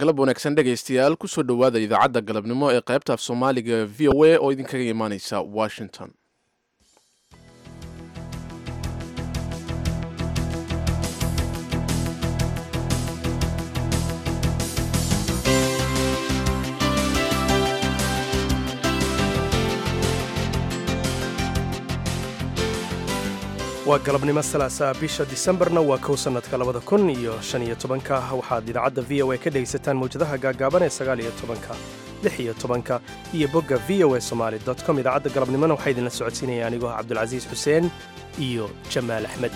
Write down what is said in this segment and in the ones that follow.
galab wanaagsan dhegaystayaal kusoo dhowaada idaacadda galabnimo ee qaybta af soomaaliga v o a oo idinkaga imaaneysa washington. waa galabnimo salaasaa bisha disembarna waa kow sannadka 2015 waxaad idaacadda v o a ka dhegaysataan mawjadaha gaagaaban ee 9-tobanka 6-tobanka iyo bogga v o a somali com. idaacadda galabnimona waxaa idinla socodsiinaya anigoo cabdulcasiis xuseen iyo jamaal axmed.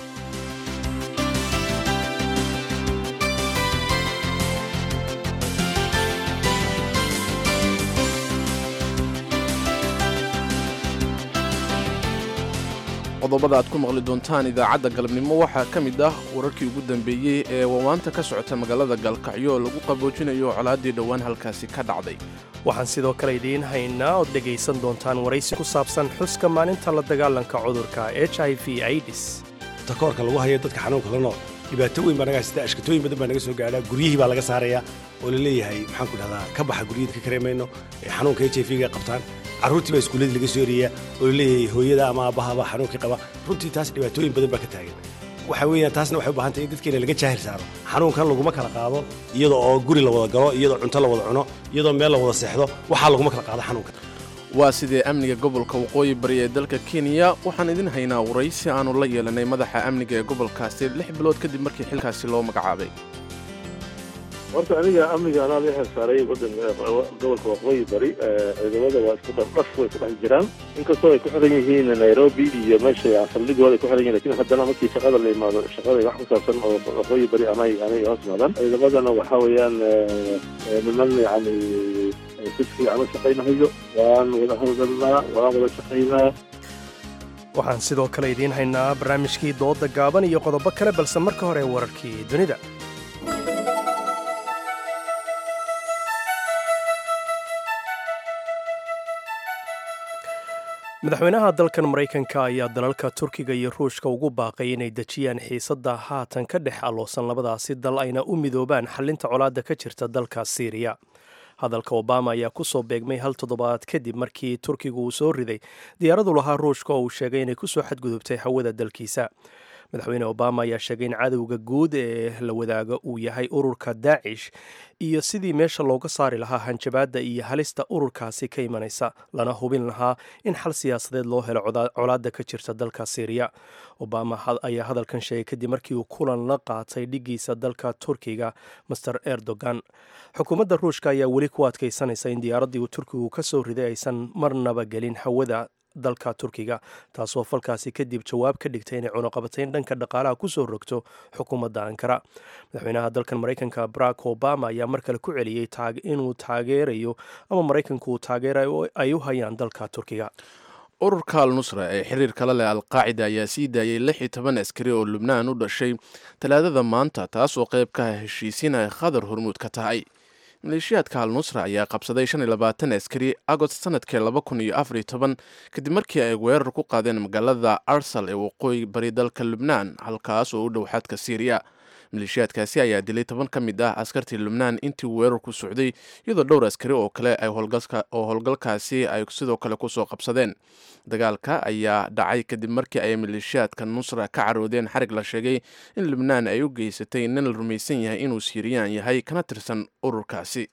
qodobada aad ku maqli doontaan idaacadda galabnimo waxaa ka mid ah wararkii ugu dambeeyey ee wawaanta ka socota magaalada gaalkacyo oo lagu qaboojinayo colaaddii dhowaan halkaasi ka dhacday. waxaan sidoo kale idiin haynaa ood dhegaysan doontaan waraysi ku saabsan xuska maalinta la dagaalanka cudurka HIV AIDS. takoorka lagu hayo dadka xanuunka la nool dhibaato weyn baa naga sida ashkatooyin badan baa naga soo gaadhaa guryihii baa laga saarayaa oo la leeyahay maxaan ku dhahdaa ka baxa guryihii ka kareemayno ee xanuunka HIV-ga qabtaan carruurtii baa iskuuladii laga soo eriyaa oo leeyahay hooyada ama aabahaba xanuunkii qaba. runtii taas dhibaatooyin badan baa ka taagan. waxa weeyaan taasna waxay u baahan tahay in dadkeena laga jaahil saaro. xanuunkan laguma kala qaado iyadoo oo guri la wada galo, iyadoo cunto la wada cuno, iyadoo meel la wada seexdo. waxaa laguma kala qaado xanuunka. waa sidee amniga gobolka waqooyi bari ee dalka Kenya. waxaan idin haynaa waraysi aanu la yeelanay madaxa amniga ee gobolkaasi 6 bilood kadib markii xilkaasi loo magacaabay. horta aniga amniga anaa la xilsaaray gobolka waqooyi bari ciidamada waa isku dhaf way ku dhex jiraan inkastoo ay ku xiran yihiin Nairobi iyo meesha saldhigooda ay ku xiran yihiin, laakiin haddana markii shaqada la imaado shaqada wax ku saabsan oo waqooyi bari anay hoos maadaan. ciidamadana waxaa weeyaan niman yani si fiican u shaqaynayo, waan wada hawlgalnaa, waan wada shaqaynaa. waxaan sidoo kale idiin haynaa barnaamijkii dooda gaaban iyo qodobo kale, balse marka hore wararkii dunida. madaxweynaha dalkan maraykanka ayaa dalalka turkiga iyo ruushka ugu baaqay inay dejiyaan xiisadda haatan ka dhex alloosan labadaasi dal ayna u midoobaan xallinta colaadda ka jirta dalka siiriya. hadalka obama ayaa ku soo beegmay hal toddobaad kadib markii turkigu uu soo riday diyaaradu lahaa ruushka oo uu sheegay inay ku soo xadgudubtay hawada dalkiisa. madaxweyne obama ayaa sheegay in cadowga guud ee la wadaaga uu yahay ururka daacish iyo sidii meesha looga saari lahaa hanjabaadda iyo halista ururkaasi ka imanaysa, lana hubin lahaa in xal siyaasadeed loo helo colaadda ka jirta dalka siiriya. obama ayaa hadalkan sheegay kadib markii uu kulan la qaatay dhigiisa dalka turkiga master erdogan. xukuumadda ruushka ayaa weli ku adkaysanaysa in diyaaraddii uu turkigu ka soo riday aysan marnaba gelin hawada dalka turkiga, taasoo falkaasi kadib jawaab ka dhigtay inay cunuqabatayn dhanka dhaqaalaha ku soo rogto xukuumadda ankara. madaxweynaha dalkan maraykanka barack obama ayaa mar kale ku celiyey inuu taageerayo ama maraykanku uu taageerayo ay u hayaan dalka turkiga. ururka al-nusra ee xiriirka la leh al-qaacida ayaa sii daayay 16 askari oo lubnaan u dhashay talaadada maanta, taasoo qayb ka ah heshiisiin ay qatar hormuud ka tahay. maleeshiyaadka al-nusra ayaa qabsaday 25 askari agost sanadkii 2014 kadib markii ay weerar ku qaadeen magaalada arsal ee waqooyi bari dalka lubnaan, halkaas oo u dhow xadka siiriya. maleeshiyaadkaasi ayaa dilay 10 ka mid ah askartii lubnaan intii weerarku socday, iyadoo dhowr askari oo kale ay howlgalkaasi ay sidoo kale kusoo qabsadeen. dagaalka ayaa dhacay kadib markii ay maleeshiyaadka nusra ka caroodeen xarig la sheegay in lubnaan ay u geysatay nin la rumaysan yahay inuu siiriyaan yahay kana tirsan ururkaasi.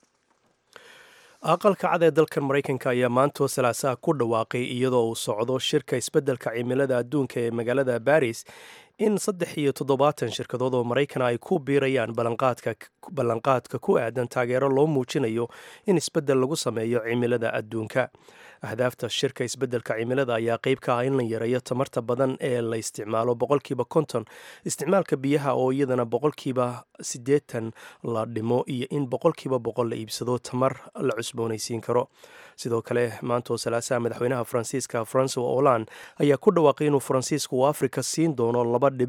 aqalka cad ee dalkan maraykanka ayaa maantoo salaasaha ku dhawaaqay iyadoo uu socdo shirka isbeddelka cimilada adduunka ee magaalada baris in 73 shirkadood oo maraykana ay ku biirayaan ballanqaadka ku aadan taageero loo muujinayo in isbeddel lagu sameeyo cimilada adduunka. ahdaafta shirka isbeddelka cimilada ayaa qayb ka ah in la yareeyo tamarta badan ee la isticmaalo 50% isticmaalka biyaha oo iyadana 80% la dhimo iyo in 100% la iibsado tamar la cusboonaysiin karo. sidoo kale maantoo salaasaha madaxweynaha faransiiska François Hollande ayaa ku dhawaaqay inuu faransiisku uu afrika siin doono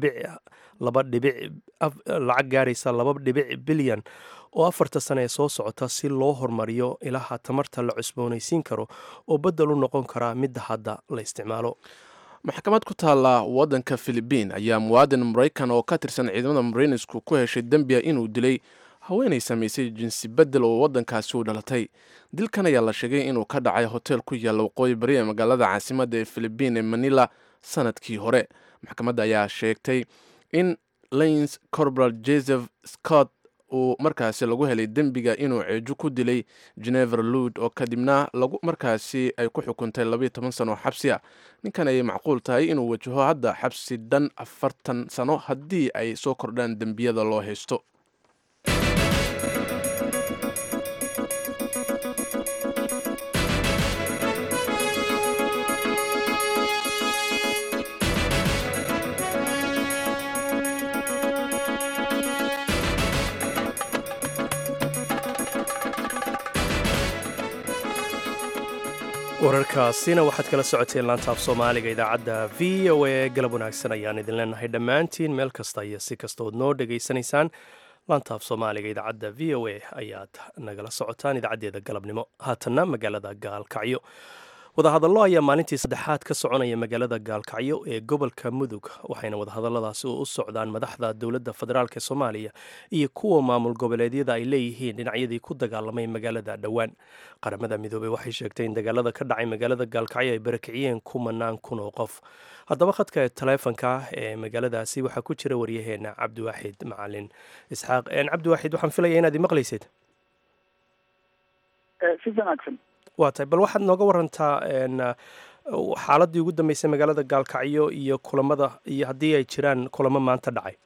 lacag gaaraysa 2 bilyan oo 4 sano ee soo socota si loo hormariyo ilaha tamarta la cusboonaysiin karo oo beddel u noqon kara midda hadda la isticmaalo. maxkamad ku taalla waddanka Filibiin ayaa muwaadin Maraykan oo ka tirsan ciidamada Mareynisku ku heshay dembiga inuu dilay haweenay samaysay jinsi beddel oo waddankaasi u dhalatay. dilkan ayaa la sheegay inuu ka dhacay hotel ku yaalla waqooyi bari ee magaalada caasimadda ee Philippine ee Manila sanadkii hore. maxkamadda ayaa sheegtay in Lance Corporal Joseph Scott uu markaasi lagu helay dembiga inuu ceejo ku dilay Jennifer Lude oo kadibna markaasi ay ku xukuntay 12 sano xabsi ah. ninkan ayay macquul tahay inuu wajaho hadda xabsi dhan 40 sano haddii ay soo kordhaan dembiyada loo haysto. wararkaasina waxaad kala socoteen laanta af soomaaliga idaacadda v o a. galab wanaagsan ayaan idin leenahay dhammaantiin meel kasta iyo si kastood noo dhegaysanaysaan. laanta af soomaaliga idaacadda v o a ayaad nagala socotaan idaacaddeeda galabnimo. haatanna magaalada gaalkacyo wadahadallo ayaa maalintii saddexaad ka soconaya magaalada gaalkacyo ee gobolka mudug, waxayna wadahadalladaasi u socdaan madaxda dowladda federaalk ee soomaaliya iyo kuwa maamul goboleedyada ay leeyihiin dhinacyadii ku dagaalamay magaalada dhowaan. qaramada midoobey waxay sheegtay in dagaalada ka dhacay magaalada gaalkacyo ay barakiciyeen 10,000 oo qof. haddaba khadka taleefonka ee magaaladaasi waxaa ku jira waryaheena cabdiwaaxid macalin isxaaq. cabdiwaaxid, waxaan filaya inaad imaqlaysid. waa tahay, bal waxaad nooga warantaa xaaladii ugu dambeysay magaalada gaalkacyo iyo kulamada, iyo haddii ay jiraan kulamo maanta dhacay.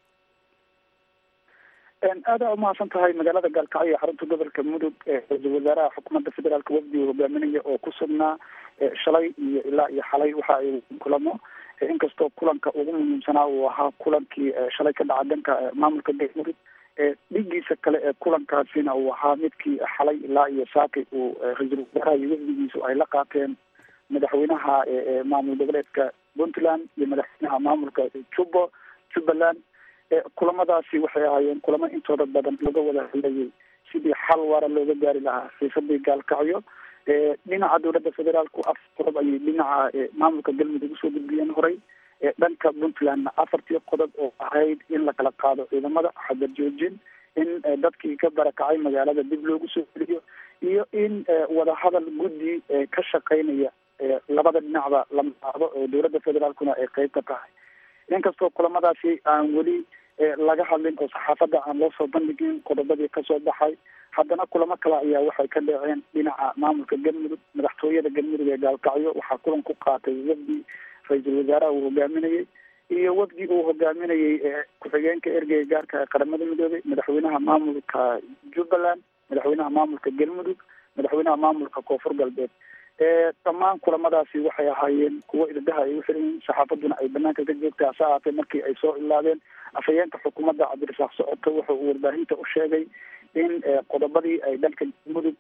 aada umahadsan tahay. magaalada gaalkacyo xarunta gobolka mudug ra-iisul wasaaraha xukuumadda federaalka wafdi uu hogaaminaya oo ku sugnaa shalay iyo ilaa iyo xalay waxa ay kulamo, inkastoo kulanka ugu muhiimsanaa uu ahaa kulankii shalay ka dhaca dhanka maamulka galmudug. dhigiisa kale ee kulankaasina uu ahaa midkii xalay ilaa iyo saakay uu ra-iisul wasaaraha iyo wafdigiisu ay la qaateen madaxweynaha maamul goboleedka puntland iyo madaxweynaha maamulka jubbaland. kulamadaasi waxay ahaayeen kulamo intooda badan laga wada hadlayay sidii xal waara looga gaari lahaa xiisadii gaalkacyo. dhinaca dowladda federaalku 4 qodob ayay dhinaca maamulka galmudug usoo gudbiyeen horey. dhanka puntlandna 4 qodob oo ahayd in la kala qaado ciidamada, xadar joojin, in dadkii ka barakacay magaalada dib loogu soo celiyo, iyo in wadahadal guddi ka shaqeynaya labada dhinacba la qaado oo dowladda federaalkuna ay qeyb ka tahay. inkastoo kulamadaasi aan weli laga hadlin oo saxaafadda aan loo soo bandhigin qodobadii kasoo baxay, haddana kulamo kale ayaa waxay ka dhaceen dhinaca maamulka galmudug. madaxtooyada galmudug ee gaalkacyo waxaa kulan ku qaatay wafdi ra-iisul wasaaraha uu hogaaminayey iyo wafdi uu hogaaminayey ku-xigeenka ergeyga gaarka ee qaramada midoobey, madaxweynaha maamulka jubbaland, madaxweynaha maamulka galmudug, madaxweynaha maamulka koonfur galbeed. dhammaan kulamadaasi waxay ahaayeen kuwo irdaha ay u xiran yihiin, saxaafaduna ay banaanka ka joogtay. hase ahaatee markii ay soo ilaadeen, afhayeenka xukuumadda cabdirasaaq socoto wuxuu uu warbaahinta u sheegay in qodobadii ay dhanka mudug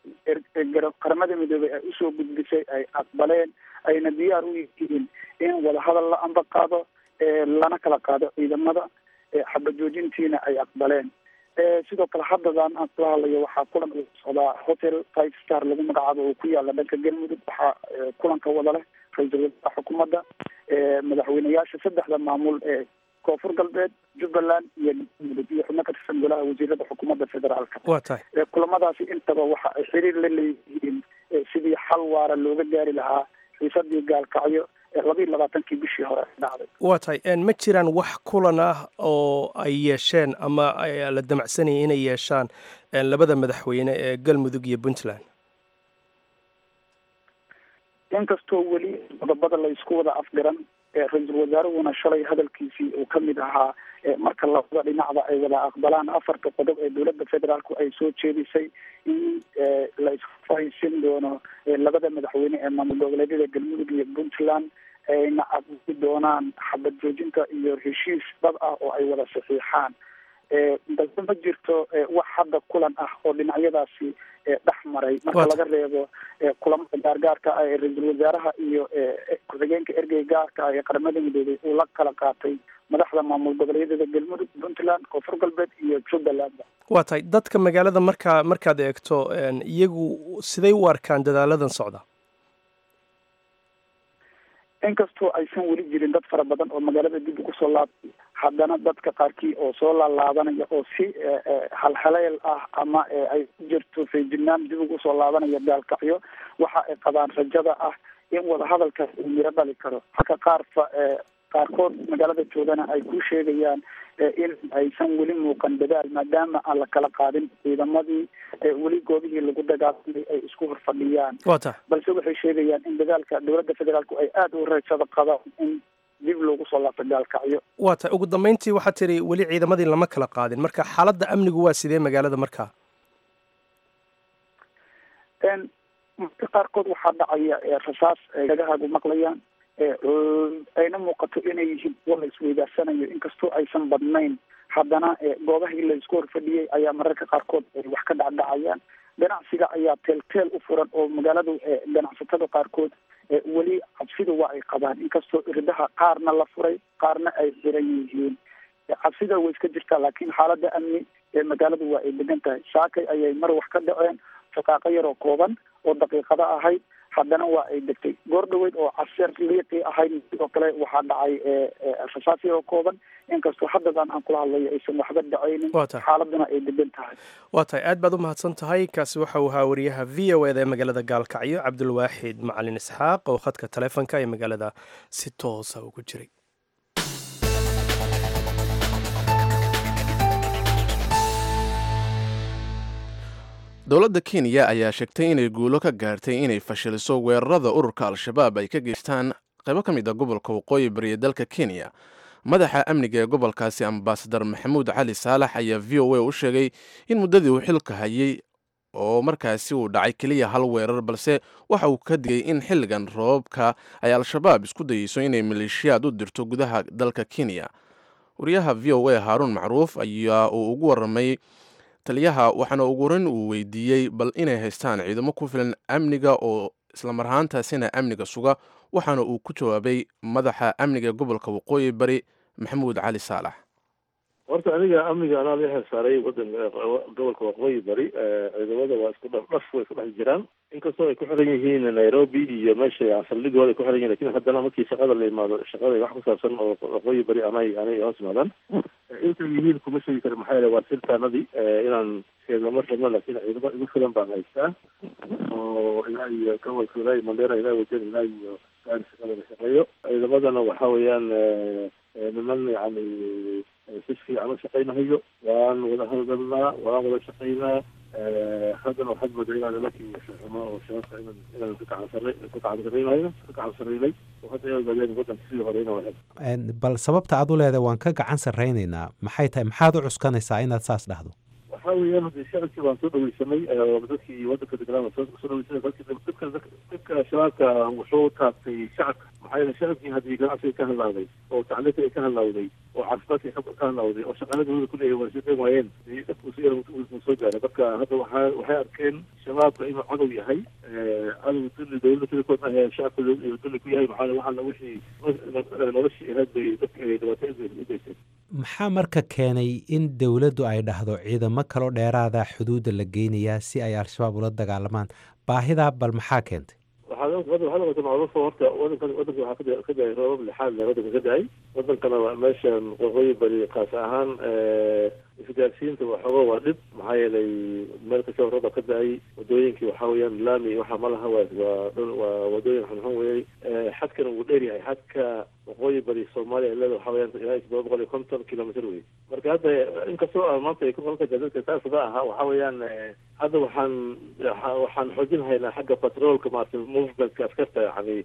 qaramada midoobey ay usoo gudbisay ay aqbaleen, ayna diyaar u yihiin in wadahadal la amba qaado, lana kala qaado ciidamada, xabajoojintiina ay aqbaleen. sidoo kale haddadan aan kula hadlayo waxaa kulan uu socdaa hotel 5 star lagu magacaabo oo ku yaala dhanka galmudug. waxaa kulanka wada leh ra-iisul wasaaraha xukuumadda, madaxweyneyaasha 3 maamul ee koonfur galbeed, jubbaland iyo galmudug, iyo xubno ka tirsan golaha wasiirada xukuumadda federaalka. waa tahay, kulamadaasi intaba waxa ay xiriir la leeyihiin sidii xal waara looga gaari lahaa xiisadii gaalkacyo 22 bishii hore dhacday. waa tahay, ma jiraan wax kulan ah oo ay yeesheen ama la damacsanayay inay yeeshaan labada madaxweyne ee galmudug iyo puntland? inkastoo weli qodobada la isku wada afgaran, ra-iisul wasaaruhuna shalay hadalkiisii uu kamid ahaa marka labada dhinacba ay wada aqbalaan 4 qodob ee dowladda federaalku ay soo jeedisay in la isfahaysin doono labada madaxweyne ee maamul goboleedyada galmudug iyo puntland ayna aqbali doonaan xabad joojinta iyo heshiis dhab ah oo ay wada saxiixaan. balse ma jirto wax hadda kulan ah oo dhinacyadaasi dhex maray marka laga reebo kulamada gaargaarka ah ee ra-iisul wasaaraha iyo ku-xigeenka ergeyga gaarka ah ee qaramada midoobey uu la kala qaatay madaxda maamul goboleedyada galmudug, puntland, koonfur galbeed iyo jubbaland. waa tahay, dadka magaalada markaad eegto iyagu siday u arkaan dadaaladan socda? inkastoo aysan weli jirin dad fara badan oo magaalada dib ugu soo laabtay, haddana dadka qaarkii oo soo laalaabanaya oo si halhaleel ah ama ay ku jirto feejignaan dib ugu soo laabanaya gaalkacyo waxa ay qabaan rajada ah in wadahadalkaas uu miro dhali karo halka qaarkood magaalada joogana ay ku sheegayaan in aysan weli muuqan dadaal maadaama aan la kala qaadin ciidamadii weli goobihii lagu dagaalamay ay isku horfadhiyaan balse waxay sheegayaan in dadaalka dowladda federaalku ay aada u rajada qabaan in dib loogu soo laabto gaalkacyo. waa tahay ugu dambeyntii waxaa tiri weli ciidamadii lama kala qaadin marka xaaladda amnigu waa sidee magaalada markaa? marka qaarkood waxaa dhacaya rasaas dhagahaagu maqlayaan ayna muuqato inay yihiin kuwa la isweydaaranayo inkastoo aysan badnayn haddana goobahii la isku horfadhiyey ayaa mararka qaarkood wax ka dhacdhacayaan. ganacsiga ayaa teel u furan oo magaaladu ganacsatada qaarkood weli cabsida waa ay qabaan inkastoo irdaha qaarna la furay qaarna ay xiran yihiin. cabsida way iska jirtaa laakiin xaaladda amni ee magaaladu waa ay degan tahay. saakay ayay mar wax ka dhaceen shaqaaqo yaroo kooban oo daqiiqado ahayd haddana waa ay degtay. goor dhaweyd oo casir liiqii ahayd sidoo kale waxaa dhacay rasaas yaroo kooban inkastoo haddadan aan kula hadlayo aysan waxba dhacaynin xaaladuna ay degan tahay. waa tahay aad baad u mahadsan tahay. kaasi waxa uu ahaa wariyaha v o eda ee magaalada gaalkacyo cabdulwaaxid macalin isxaaq oo khadka taleefonka ee magaalada si toosa ugu jiray. dowladda kenya ayaa sheegtay inay guulo ka gaartay inay fashiliso weerarada ururka al-shabaab ay ka geystaan qaybo ka mid a gobolka waqooyi bariya dalka kenya. madaxa amniga ee gobolkaasi ambasadar maxamuud cali saalax ayaa v o a u sheegay in muddadii uu xilka hayay oo markaasi uu dhacay keliya hal weerar balse waxa uu ka digay in xilligan roobka ay al-shabaab isku dayeyso inay maleeshiyaad u dirto gudaha dalka kenya. wariyaha v o a haaruun macruuf ayaa uu ugu waramay taliyaha waxaana ugu horeyn uu weydiiyey bal inay haystaan ciidamo ku filan amniga oo islamar ahaantaasina amniga suga waxaana uu ku jawaabay madaxa amniga ee gobolka waqooyi bari maxamuud cali saalax. horta aniga amniga anaa la xilsaaray gobolka waqooyi bari ciidamada waa isku dhaf way isku dhex jiraan inkastoo ay ku xiran yihiin Nairobi iyo meesha saldhigooda ay ku xiran yihiin laakiin haddana markii shaqada la imaado shaqada wax ku saabsan oo waqooyi bari anay hoos imaadaan inta yihiin kuma sheegi kara maxaa yeelay waa sirtaanadii inaan sheegno rabno laakiin ciidamo igu filan baan haystaa oo ilaa iyo gobolka ilaa iyo Mandera ilaa wajen ilaa iyo gaari shaqada la shaqeeyo. ciidamadana waxa weeyaan niman yani si fiican u shaqaynayo waan wada hadalnaa waan wada shaqaynaa haddana waxaad moodaa inaan nimankii xumo oo shabaabka inaan ku gacansareynay oo hadda ay ogaadeen waddanka sidii hore inaan wada bal sababta aad u leedahay waan ka gacan sarraynaynaa maxay tahay maxaad u cuskanaysaa inaad saas dhahdo? waxaa weeyaan hadii shacabkii waan soo dhaweysanay dadkii waddanka deganaa waan soo dhaweysanay dadka shabaabka wuxuu taabtay shacabka maxaa yeelay shacabkii haddii ganacsiga ka hadlaaday oo tacliinta ay ka hadlawday oo caafimaadka ka hadlawday oo shaqaaladooda ku leeyahay waa shaqayn waayeen dadku si yar uu soo gaaray marka hadda waxay arkeen shabaabka inuu cadow yahay cadow dulli dowladda telekood ma ahe shacabka dulli ku yahay maxaa waxaana wixii noloshii ahayd bay dadka ay dhibaatooyin u geysteen. maxaa marka keenay in dowladdu ay dhahdo ciidamo kaloo dheeraada xuduudda la geynayaa si ay al-shabaab ula dagaalamaan baahidaa bal maxaa keentay? horta wadanka waxaa ka daay roobab lixaad wadanka ka daay wadankana meeshan waqooyi bari qaas ahaan isgaarsiinta waxooga waa dhib maxaa yeelay meel kasta rooba ka daay wadooyinkii waxaa weeyaan laami waxa ma laha waa wadooyin xunxun weeyey xadkana wuu dheer yahay xadka waqooyi bari soomaaliya ay leedahay waxaa weeyaan ilaa 750 kilomitr wey. marka hadda inkastoo maanta ay ku qalka dadka taasada ahaa waxaa weeyaan hadda waxaan xoojin haynaa xagga patroolka maarta movementka askarta yani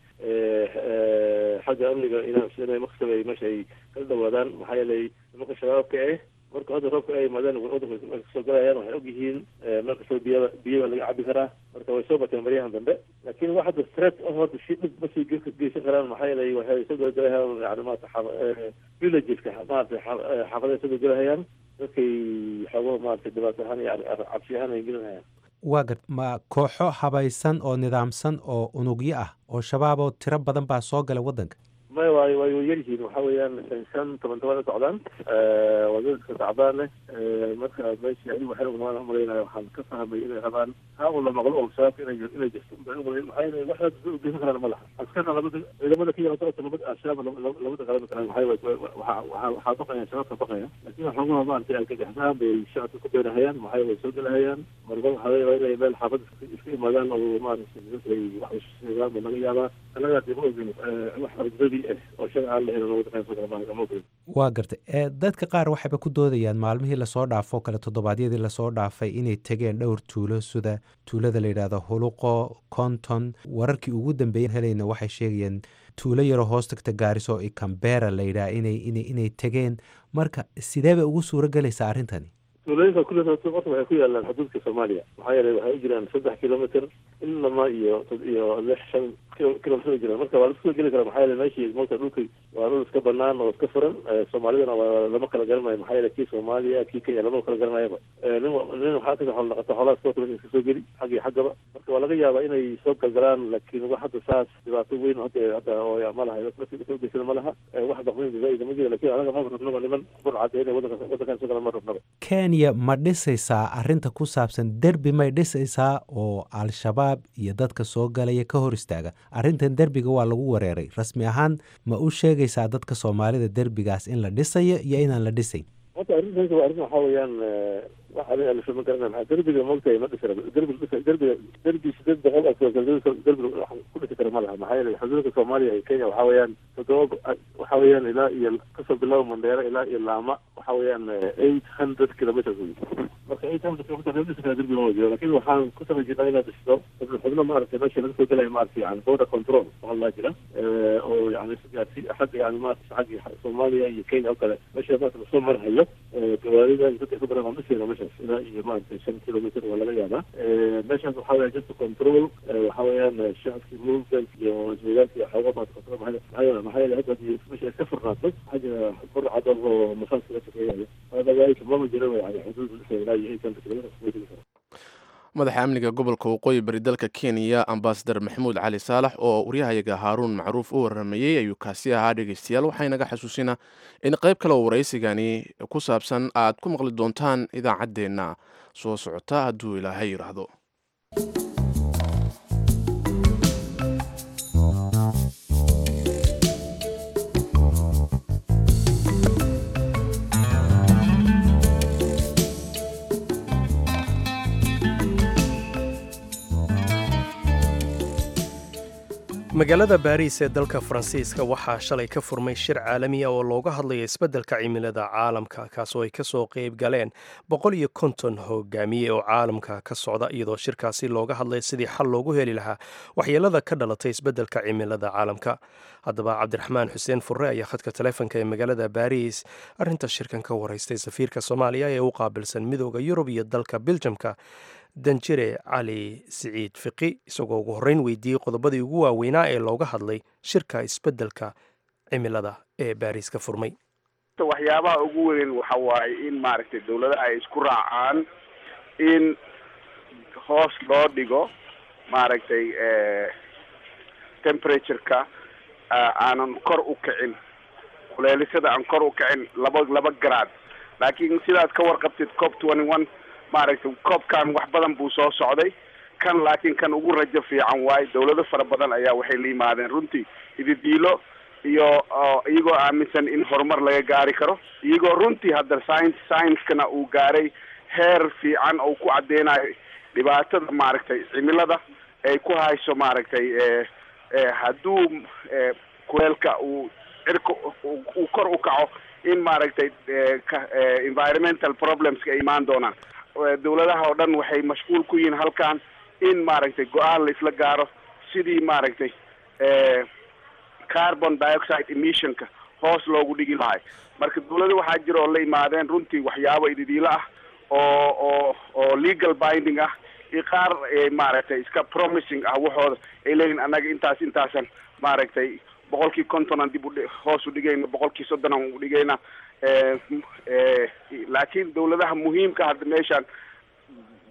xagga amniga inay maqsad ay meesha ay kala dhawaadaan maxaa yeelay nimanka shabaabka marka hadda roobka ay imaadeen waddanka kasoo galayaan waxay ogyihiin meel kastoo biyo laga cabi karaa marka way soo bateen baryahan dambe laakiin wax hadda stress hadda si dhib masii geysan karaan maxaa yeelay waxay soo galayaan yani maarata villageska maarata xaafadahay soo galayaan dadkay xoogo maarata dhibaato ahaan iyo cabsi ahaan ay gelinayaan. waa gart ma kooxo habaysan oo nidaamsan oo unugyo ah oo shabaab oo tiro badan baa soo gala waddanka? ما ويرجين وحاوليا إنسان طبعا تعبان وزير تعبانة مثلا ماشي يعني وحلو ما هم لينا وحن كفها بين غبان هؤلاء مغلوب ساف إلى جسم بينهم هاي واحد بيفكر على ملح أذكرنا لابد إذا بدك كذا مثلا لابد أشياء لابد غلبة على هاي وحاطقة يا شباب حاطقة لكن حكومة ما أنت كجحنا بالشعب كبير هيان وهاي وسود الهيان مرضى هاي ولا يبان حافظ في مكان أو ما نسي وحش نظام المجال أنا قاعد يقول واحد بدي أو شيء على هنا لو كان فكرة ما ممكن waa gartay dadka qaar waxayba ku doodayaan maalmihii lasoo dhaafo kale toddobaadyadii lasoo dhaafay inay tegeen dhowr tuulo sida tuulada la yidhaahdo huluqo konton wararkii ugu dambeeyeen helayna waxay sheegayeen tuulo yaroo hoos tagta gaariso iyo kambera la yidhaha inay tegeen marka sidee bay ugu suuro galaysaa arrintani tuulooyinka kulligood horta waxay ku yaalaan xuduudka Soomaaliya maxaa yeelay waxay u jiraan 3 kilomitir ilaa iyo 6 kilomitir jiraan marka waa la soo geli karaa maxaa yeelay meeshii moolka dhulka waa dhul iska banaan oo iska furan Soomaalidana waa lama kala garanayo maxaa yeelay kii Soomaaliya kii Kenya lama kala garanayo nin waxaa ka xoolo dhaqato xoolaha soo kala soo geli xagaba marka waa laga yaabaa inay soo galgalaan laakiin wax hadda saas dhibaato weyn hadda oo ma laha soo gesina ma laha wax dhaqameed zaid ma jiro laakiin anaga ma rabno niman burcad ee waddankan soo gala ma rabno Kenya ma dhisaysaa arrinta ku saabsan derbi may dhisaysaa oo al-shabaab iyo dadka soo galaya ka hor istaaga arrintan derbiga waa lagu wareeray rasmi ahaan ma u sheegaysaa dadka Soomaalida derbigaas in la dhisayo iyo inaan la dhisayn horta arrintaas waa arrin waxa weeyaan waxa la soo magarana maxaa derbiga moogtay ma dhisara derbi sided boqol derbi ku dhisi kara ma laha maxaa yeelay xuduudka Soomaaliya iyo Kenya waxa weeyaan waxa weeyaan ilaa iyo kasoo bilow Mandera ilaa iyo Laama waxa weeyaan 800 kilometers marka 800 kilometers derbi ma jiro laakiin waxaan ku sameeyay inay dhisto xubno ma aragtay meesha laga soo galay ma aragtay yani border control wallahi jira oo yani si xaq yani ma xaqi Soomaaliya iyo Kenya oo kale meesha ma soo marhayo gawaarida inta ku badan meesha ilaa iyo ma aragtay 5 kilomitir wala laga yaabaa meesha waxa weeyaan just control waxa weeyaan shacabka movement iyo ismaalka xawada control maxay hadda meesha ka furnaatay haja burcad oo masaafo ka tagayay hada gaayka ma jiro yani xuduud ilaa iyo 800 kilomitir madaxa amniga gobolka waqooyi bari dalka Kenya ambassador Maxamuud Cali Saalax oo wariyahayaga Haaruun Macruuf u waramayay ayuu kaasi ahaa dhageystayaal waxay naga xasuusinaa in qayb kale oo waraysigani ku saabsan aad ku maqli doontaan idaacadeena soo socota hadduu Ilaahay yiraahdo magaalada Baariis ee dalka Faransiiska waxaa shalay ka furmay shir caalami ah oo looga hadlayo isbeddelka cimilada caalamka kaasoo ay ka soo qayb galeen 150 hogaamiye oo caalamka ka socda iyadoo shirkaasi looga hadlay sidii xal loogu heli lahaa waxyeelada ka dhalatay isbeddelka cimilada caalamka haddaba Cabdiraxmaan Xuseen Furre ayaa khadka taleefanka ee magaalada Baariis arrinta shirkan ka waraystay safiirka Soomaaliya ee u qaabilsan midowga Yurub iyo dalka Belgiumka danjire Cali Siciid Fiqi isagoo ugu horreyn weydiiyey qodobadii ugu waaweynaa ee looga hadlay shirka isbeddelka cimilada ee Baariis ka furmay waxyaabaha ugu weyn waxa waaye in maaragtay dawladaha ay isku raacaan in hoos loo dhigo maaragtay temperature-ka aanan kor u kicin kuleelisada aan kor u kicin laba grad laakiin sidaad ka warqabtid COP21 maaragtay koobkan wax badan buu soo socday kan laakiin kan ugu rajo fiican waaye dawlado fara badan ayaa waxay la yimaadeen runtii ididiilo iyo iyagoo aaminsan in horumar laga gaari karo iyagoo runtii hadda science-kana uu gaaray heer fiican oo ku caddeynayo dhibaatada maaragtay cimilada ay ku hayso maaragtay hadduu kuleelka uu cirka uu kor u kaco in maaragtay environmental problems ay imaan doonaan dawladaha oo dhan waxay mashquul ku yihiin halkan in maaragtay go-aan la isla gaaro sidii maaragtay carbon dioxide emissionka hoos loogu dhigi lahay marka dawlada waxaa jira oo la yimaadeen runtii waxyaabo ididiilo ah oo legal binding ah iyo qaar maaragtay iska promising ah waxooda ay leeyihin annaga intaasan maaragtay 50% aan dib hoos u dhigayna 30% aan u dhigayna laakiin dawladaha muhiimka hadda meeshaan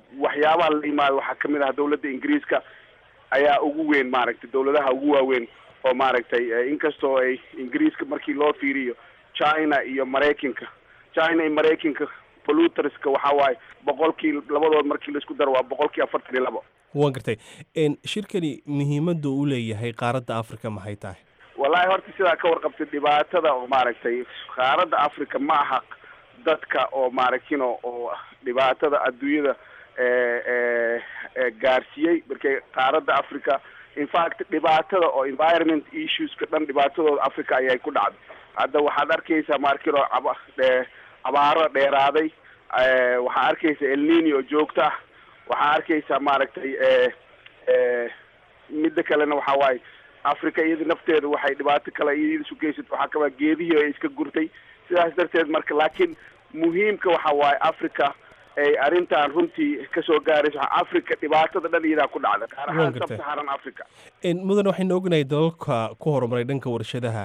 waxyaabaha la yimaado waxaa kamid ah dawladda Ingiriiska ayaa ugu weyn maaragtay dawladaha ugu waaweyn oo maaragtay inkastoo ay ingiriiska markii loo fiiriyo china iyo maraykanka polluterska waxa waaye boqolkii labadood markii laisku daro waa 42%. waan gartay shirkani muhiimadda uu leeyahay qaaradda africa maxay tahay? wallahi horta sidaa ka warqabtay dhibaatada oo maaragtay qaaradda africa ma aha dadka oo maaragtino oo dhibaatada adduunyada gaarsiiyey markay qaaradda africa in fact dhibaatada oo environment issueska dhan dhibaatadooda africa ayay ku dhacday. hadda waxaad arkaysaa maarkino abaaro dheeraaday, waxaa arkaysa El Nino oo joogta ah, waxaa arkaysaa maaragtay midda kalena waxa waaye africa iyada nafteeda waxay dhibaato kale iyada isu geysat waxaa kaba geedihii ay iska gurtay. sidaas darteed marka laakiin muhiimka waxa waaye africa ay arrintan runtii kasoo gaarayso africa dhibaatada dhan iyadaa ku dhacda gaar ahaan sub-saharan africa. mudan waxaynu ognahay dalalka ku horumaray dhanka warshadaha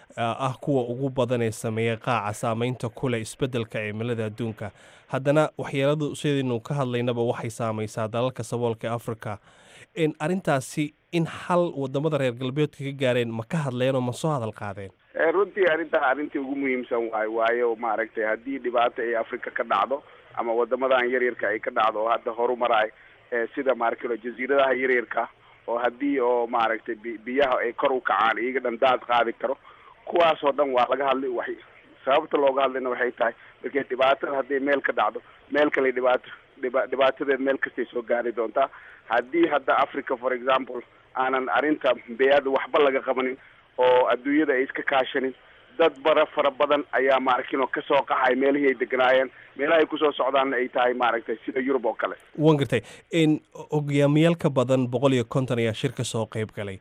ah kuwa ugu badan ee sameeya qaaca saameynta kuleh isbeddelka cimilada adduunka. haddana waxyeeladu sidaynu ka hadlaynaba waxay saamaysaa dalalka saboolka africa. arrintaasi in xal wadamada reer galbeedka ka gaareen ma ka hadleen oo ma soo hadal qaadeen? runtii arrintii ugu muhiimsan waayo maaragtay haddii dhibaato ay africa ka dhacdo ama wadamadan yaryarka ay ka dhacdo oo hadda horumaraay sida maaragtay jasiiradaha yaryarka oo haddii oo maaragtay biyaha ay kor u kacaan iyaga dhan daad qaadi karo, kuwaasoo dhan waa laga hadlay. waxay sababta looga hadlayna waxay tahay markay dhibaatada hadday meel ka dhacdo meel kale dhibaatadeed meel kastay soo gaari doontaa. haddii hadda africa for example aanan arrinta beyada waxba laga qabanin oo adduunyada ay iska kaashanin, dad fara badan ayaa maaragtay kasoo qaxay meelihii ay deganaayeen, meelaha ay kusoo socdaanna ay tahay maaragtay sida Yurub oo kale. waan gartay hogaamiyaal ka badan 150 ayaa shir ka soo qayb galay.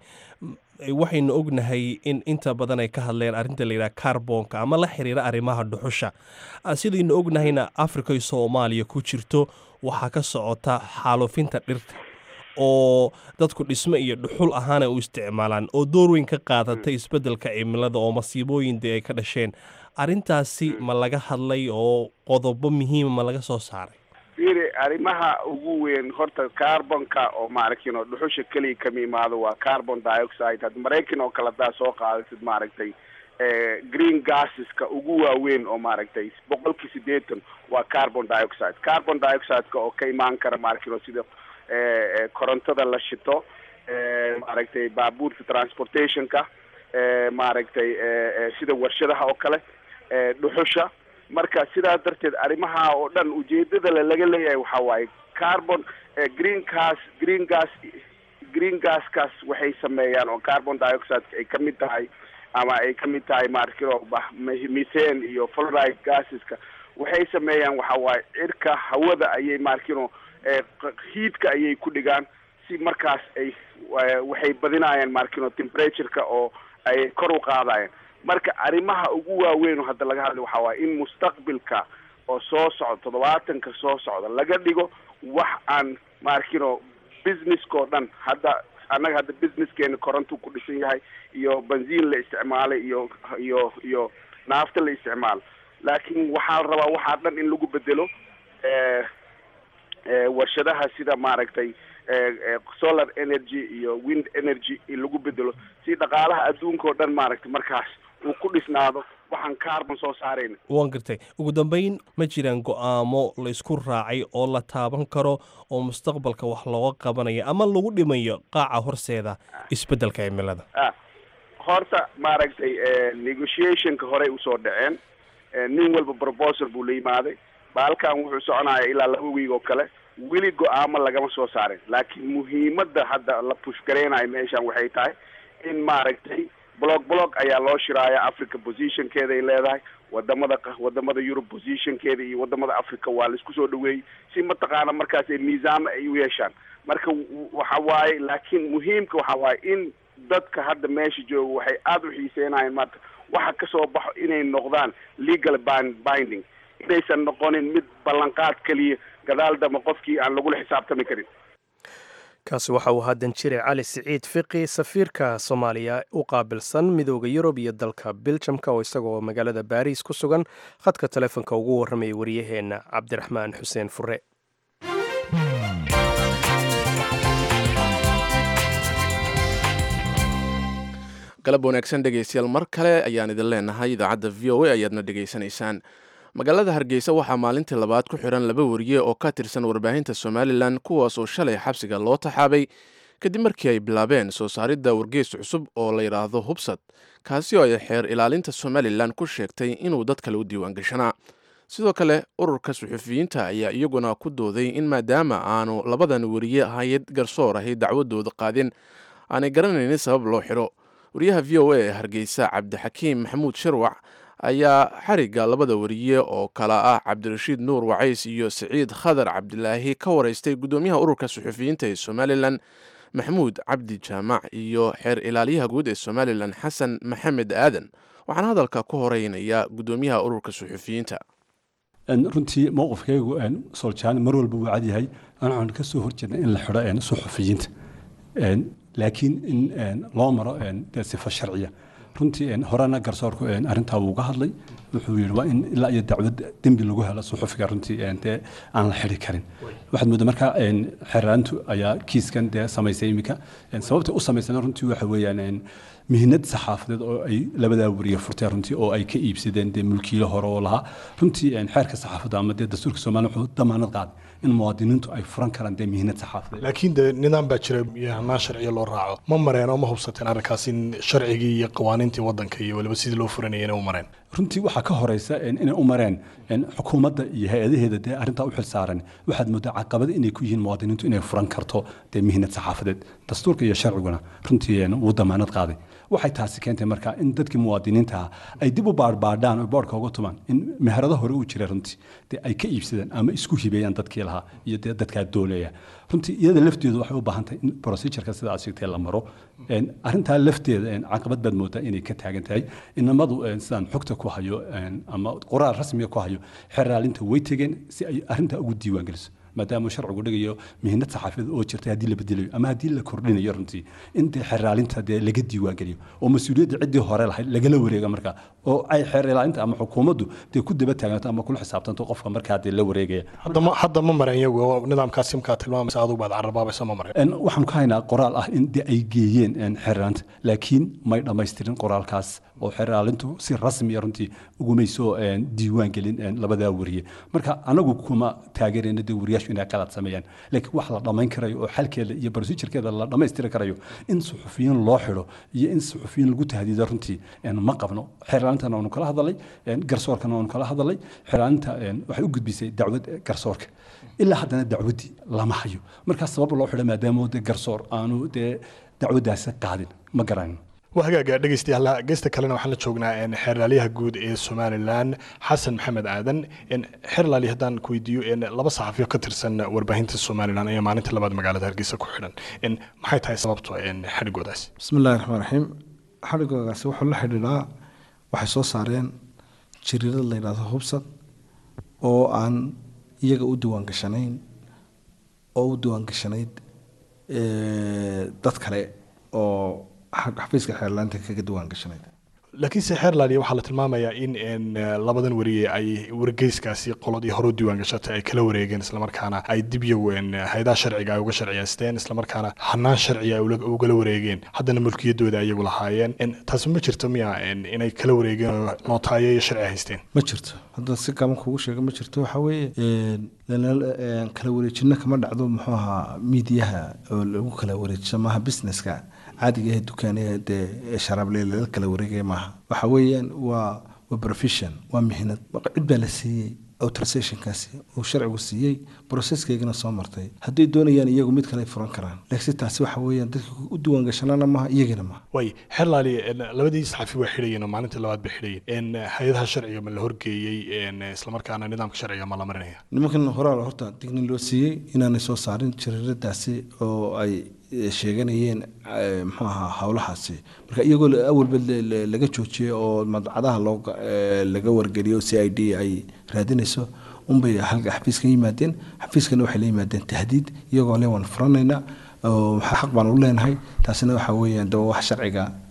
waxaynu ognahay in inta badan ay ka hadleen arrinta la yidhaha carbonka ama la xiriira arrimaha dhuxusha. sidaynu ognahayna africa iyo soomaaliya ku jirto waxaa ka socota xaalufinta dhirta oo dadku dhisme iyo dhuxul ahaana u isticmaalaan oo door weyn ka qaadatay isbeddelka cimilada oo masiibooyin dee ay ka dhasheen. arrintaasi ma laga hadlay oo qodobo muhiima ma laga soo saaray? fiiri arrimaha ugu weyn horta carbonka oo maaragtay dhuxusha keliya kama imaado waa carbon dioxide. hadda maraykan oo kale hadaa soo qaadasid maaragtay green gaseska ugu waaweyn oo maaragtay 80% waa carbon dioxide. carbon dioxideka oo ka imaan kara maaragtay sida korontada la shito, maaragtay baabuurta transportationka, maaragtay sida warshadaha oo kale, dhuxusha. marka sidaa darteed arrimaha oo dhan ujeedada laga leeyahay waxa waaye carbon green gaskaas waxay sameeyaan oo carbon dioxide ay ka mid tahay ama ay ka mid tahay maaragtay methane iyo fluoride gaseska waxay sameeyaan waxa waaye cirka hawada ayay maaragtay hiidka ayay ku dhigaan si markaas ay waxay badinayaan maaragtay temperatureka oo ay kor u qaadayaan. marka arrimaha ugu waaweyn oo hadda laga hadlay waxa waaye in mustaqbalka oo soo socda 70-ka soo socda laga dhigo wax aan maarkino businesskoo dhan hadda annaga hadda businesskeena koronto ku dhisan yahay iyo benziin la isticmaalay iyo naafta la isticmaalo, laakiin waxaa la rabaa waxaa dhan in lagu bedelo warshadaha sida maaragtay solar energy iyo wind energy in lagu bedelo si dhaqaalaha adduunka oo dhan maaragtay markaas uu ku dhisnaado waxaan carbon soo saarayna. waan gartay ugu dambeyn ma jiraan go-aamo la isku raacay oo la taaban karo oo mustaqbalka wax looga qabanayo ama lagu dhimayo qaaca horseeda isbeddelka cimilada? horta maaragtay negotiationka horey usoo dhaceen, nin walba proposal buu la yimaaday. baalkan wuxuu soconaya ilaa 2 wiig oo kale, weli go-aamo lagama soo saarin. laakiin muhiimadda hadda la pushgareynayo meeshan waxay tahay in maaragtay block ayaa loo shiraaya. africa positionkeeda ay leedahay, wadamada Europe positionkeeda iyo wadamada Africa waa la isku soo dhaweeyey si mataqaana markaas ay miisaamo ay u yeeshaan. marka waxa waaye laakiin muhiimka waxa waaye in dadka hadda meesha jooga waxay aada u xiiseynayaan maanta waxa kasoo baxo inay noqdaan legal binding, inaysan noqonin mid ballanqaad keliya gadaal dama qofkii aan lagula xisaabtami karin. kaasi waxa uu ahaa danjire cali siciid fiqi, safiirka soomaaliya u qaabilsan midooda yurub iyo dalka biljamka oo isagoo magaalada baariis ku sugan khadka taleefonka ugu warramayay wariyaheenna cabdiraxmaan xuseen fure. galab wanaagsan dhegaystayaal mar kale ayaan idin leenahay idaacadda v o a ayaadna dhegaysanaysaan magaalada hargeysa waxaa maalintii labaad ku xiran 2 wariye oo ka tirsan warbaahinta somalilan kuwaas oo shalay xabsiga loo taxaabay kadib markii ay bilaabeen soo saaridda wargeys cusub oo la yidhaahdo hubsad kaasi oo ay xeer ilaalinta somalilan ku sheegtay inuu dad kale u diiwaan gashanaa sidoo kale ururka suxufiyiinta ayaa iyaguna ku dooday in maadaama aanu labadan wariye hay'ad garsoor ahi dacwadooda qaadin aanay garanaynin sabab loo xidho wariyaha v o a ee hargeysa cabdixakiim maxamuud shirwac ayaa xarigga labada wariye oo kala ah cabdirashiid nuur wacays iyo siciid khadar cabdilaahi ka waraystay guddoomiyaha ururka suxufiyiinta ee somalilan maxamuud cabdi jaamac iyo xeer ilaaliyaha guud ee somalilan xasan maxamed aadan waxaana hadalka ku horeynaya guddoomiyaha ururka suxufiyiinta runtii mowqifkaygu soljaan mar walba wuu cadyahay waxaan ka soo horjeedna in la xidho suxufiyiinta laakiin in loo maro sifo sharciya runtii horena garsoorku arrintaa wuu ga hadlay wuxuu yidhi waa in ilaa iyo dacwad dembi lagu helo suxufiga runtii dee aan la xidhi karin waxaad moodaa marka xeraantu ayaa kiiskan dee samaysay iminka sababta u samaysana runtii waxa weeyaan mihnad saxaafadeed oo ay labadaa wariye furteen runtii oo ay ka iibsadeen dee mulkiilo hore oo lahaa runtii xeerka saxaafadda ama dee dastuurka soomaaliya wuxuu damaanad qaaday in muwaadiniintu ay furan karaan dee mihnad saxaafadeed laakiin de nidaam baa jira iyo hanaan sharciya loo raaco ma mareen oo ma hubsateen arrinkaas in sharcigii iyo qawaaniintii waddanka iyo waliba sidii loo furanayay inay u mareen runtii waxaa ka horeysa inay u mareen xukuumadda iyo hay-adaheeda dee arrintaa u xilsaaran waxaad moodaa caqabada inay ku yihiin muwaadiniintu inay furan karto dee mihnad saxaafadeed dastuurka iyo sharciguna runtii wuu damaanad qaaday waxay taasi keentay marka in dadkii muwaadiniinta ay dib u baadhbaadhaan oo boodhka uga tumaan in meherado hore u jira runtii dee ay ka iibsadaan ama isku hibeeyaan dadkii lahaa iyo dee dadkaa dooleeya runtii iyada lafteedu waxay u baahan tahay in procedureka sida aad sheegtay la maro arrintaa lafteeda caqabad baad moodaa inay ka taagan tahay inamadu sidaan xogta ku hayo ama qoraal rasmiga ku hayo xeraalinta way tegeen si ay arrintaa ugu diiwaan geliso maadaama sharcigu dhigayo mihnad saxaafadeed oo jirtay haddii la bedelayo ama haddii la kordhinayo runtii in dee xeraalinta dee laga diiwaan geliyo oo mas-uuliyadda ciddii hore lahayd lagala wareega markaa oo ay xeraalinta ama xukuumaddu dee ku daba taaganto ama kula xisaabtanto qofka markaa dee la wareegaya hadda ma mareen iyagu oo nidaamkaas simkaa tilmaamaysa adugu baad carabaabaysa ma mareen waxaan ka haynaa qoraal ah in dee ay geeyeen xeraalinta laakiin may dhammaystirin qoraalkaas oo xeraalintu si rasmiya runtii ugumay soo diiwaan gelin labadaa wariye marka anagu kuma taageerayna dee wariyaashu inay qalad sameeyaan laakiin wax la dhammayn karayo oo xalkeeda iyo procedurkeeda la dhammaystiri karayo in suxufiyiin loo xidho iyo in suxufiyiin lagu tahdiido runtii ma qabno xeraalintana waanu kala hadalay garsoorkana waanu kala hadalay xeraalinta waxay u gudbisay dacwad garsoorka ilaa haddana dacwaddii lama hayo markaas sabab loo xidho maadaama dee garsoor aanu dee dacwaddaasi qaadin ma garanayno wahagaaga dhegeystayaal geesta kalena waxaan la joognaa xeerlaaliyaha guud ee somalilan xasan maxamed aadan xeerlaali haddaan ku weydiiyo laba saxafiyo ka tirsan warbaahinta somalilan ayaa maalinta labaad magaalada hargeysa ku xidhan maxay tahay sababto xadhigoodaas bismillahi raxmaan raxiim xadhigoodaasi wuxuu la xidhiidhaa waxay soo saareen jiriirad la yidhaahdo hubsad oo aan iyaga u diiwaangashanayn oo u diiwaangashanayd dad kale oo xafiiska xeerlaanta kaga diiwaan gashanayd laakiinse xeerlaaliya waxaa la tilmaamayaa in labadan wariye ay wargeyskaasi qoladii hore u diiwaan gashatay ay kala wareegeen islamarkaana ay dib iyagu hay-adaha sharciga ay uga sharciyaysteen islamarkaana hanaan sharciga ay ugala wareegeen haddana mulkiyadooda iyagu lahaayeen taasi ma jirto miya inay kala wareegeen oo nootaayo iyo sharci haysteen ma jirto hadda si kaaban kuugu sheega ma jirto waxaa weeye kala wareejino kama dhacdo muxuu ahaa miidiyaha oo lagu kala wareejiso maaha businesska caadiga ee dukaanaha dee sharaable lala kala wareegaya maaha waxa weeyaan waa profession waa mihnad cid baa la siiyey authorizationkaasi uu sharcigu siiyey processkaygana soo martay hadday doonayaan iyagu mid kale furan karaan laakiin taasi waxa weeyaan dadka u diiwaan gashanaana maaha iyagana maaha way xeerlaali labadii saxafi waa xidhayeen oo maalinta labaad bay xidhayeen hay-adaha sharciga ma la horgeeyey islamarkaana nidaamka sharciga ma la marinaya nimankan horaa horta dignin loo siiyey inaanay soo saarin jiriiradaasi oo ay sheeganayeen muxuu ahaa howlahaasi marka iyagoo awalba laga joojiyey oo madcadaha laga wargeliyo c I D ay raadinayso unbay halka xafiiska yimaadeen xafiiskana waxay la yimaadeen tahdiid iyagoo le waan furanaynaa oo xaq baan u leenahay taasina waxa weeyaan daba wax sharciga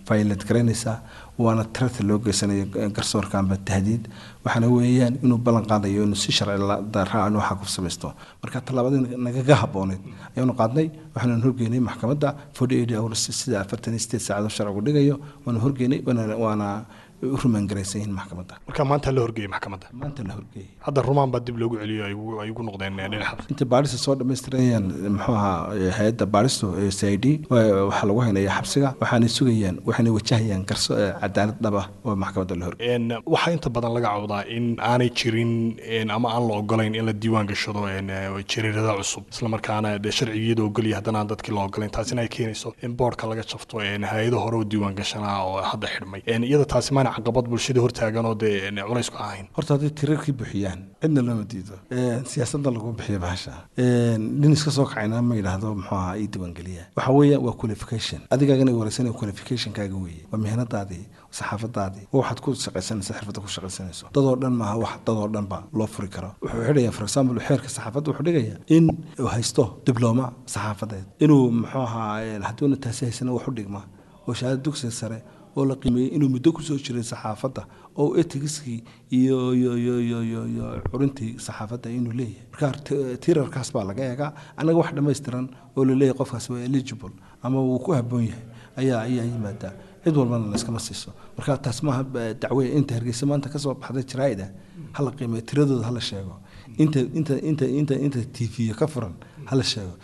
violate garaynaysaa waana threat loo geysanayo garsoorka amba tahdiid waxaana weeyaan inuu ballan qaadayo inuu si sharci daraa inuu xaq ku samaysto marka tallaabadii nagaga habbooneyd ayaanu qaadnay waxaanu horgeynay maxkamadda 48 hours sida 48 saacadood sharcigu dhigayo waanu horgeynay waana rumaan garaysan maxkamadda marka maanta la horgeeyay maxkamadda maanta la horgeeyay hadda rumaan baa dib loogu celiyo ay ugu noqdeen dhinaca inta baarista soo dhameystirayaan muxuu ahaa hay'adda baaristu CID waxa lagu haynaya xabsiga waxaana sugayaan waxaana wajahayaan cadaalad dhab ah oo maxkamadda la horgeeyay waxa inta badan laga cawdaa in aanay jirin ama aan la ogolayn in la diiwaan gashado jariirada cusub isla markaana sharcigeedu ogol yahay haddana aan dadkii la ogolayn taasina ay keenayso in boorka laga jafto hay'ado hore oo diiwaan gashanaa oo hadda xidhmay iyada taasi ma caqabad bulshada hortaagan oo culays ku ahayn horta haddii tirarkii buuxiyaan cidna looma diido siyaasadda lagu bixiyo bahasha nin iska soo kacayna ma yidhaahdo muxuu ahaa ii diiwaangeliya waxa weeye waa qualification adigaagana wareysanaya qualificationkaaga weeye waa mihnadaadii saxaafadaadii waxaad ku shaqaysanaysa xirfadda ku shaqaysanayso dadoo dhan maaha wax dadoo dhanba loo furi karo wuxuu xidhayaa for example xeerka saxaafadda wuxuu dhigayaa in uu haysto diblooma saxaafadeed inuu muxuu ahaa hadduuna taasi haysana wax u dhigma oo shahaado dugsiga sare oo la qiimeeyay inuu muddo ku soo jiray saxaafadda oo etigiskii iyo curintii saxaafadda inuu leeyahay marka tirarkaas baa laga eegaa annaga wax dhammaystiran oo la leeyahay qofkaas waa eligible ama wuu ku habboon yahay ayaa yimaadaa cid walbana layskama siiso marka taas maaha dacwe inta hargeysa maanta ka soo baxday jaraa'ida hala qiimeeyo tiradooda hala sheego inta tv ka furan hala sheego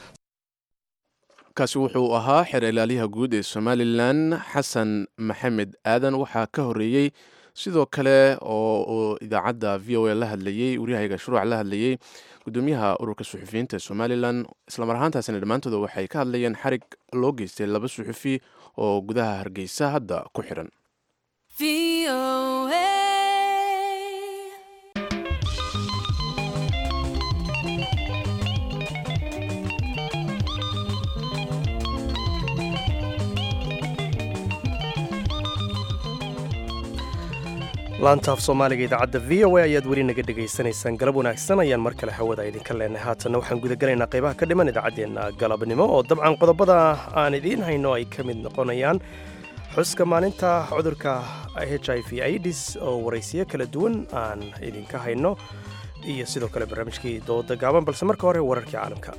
kaasi wuxuu ahaa xeer ilaaliyaha guud ee Somaliland Xasan Maxamed Aadan waxaa ka horeeyay sidoo kale oo idaacadda VOA la hadlayay wariyaha shuruuc la hadlayay gudoomiyaha ururka suxufiyiinta Somaliland isla mar ahaantaasina dhamaantooda waxay ka hadlayeen xarig loo geystay laba suxufi oo gudaha Hargeysa hadda ku xiran laantaaf soomaaliga idaacadda VOA ayaad weli naga dhegaysanaysaan galab wanaagsan ayaan mar kale hawada idinka leenahay haatanna waxaan gudagalaynaa qaybaha ka dhiman idaacaddeenna galabnimo oo dabcan qodobada aan idiin hayno ay ka mid noqonayaan xuska maalinta cudurka HIV AIDS oo waraysiyo kala duwan aan idinka hayno iyo sidoo kale barnaamijkii dooda gaaban balse marka hore wararkii caalamka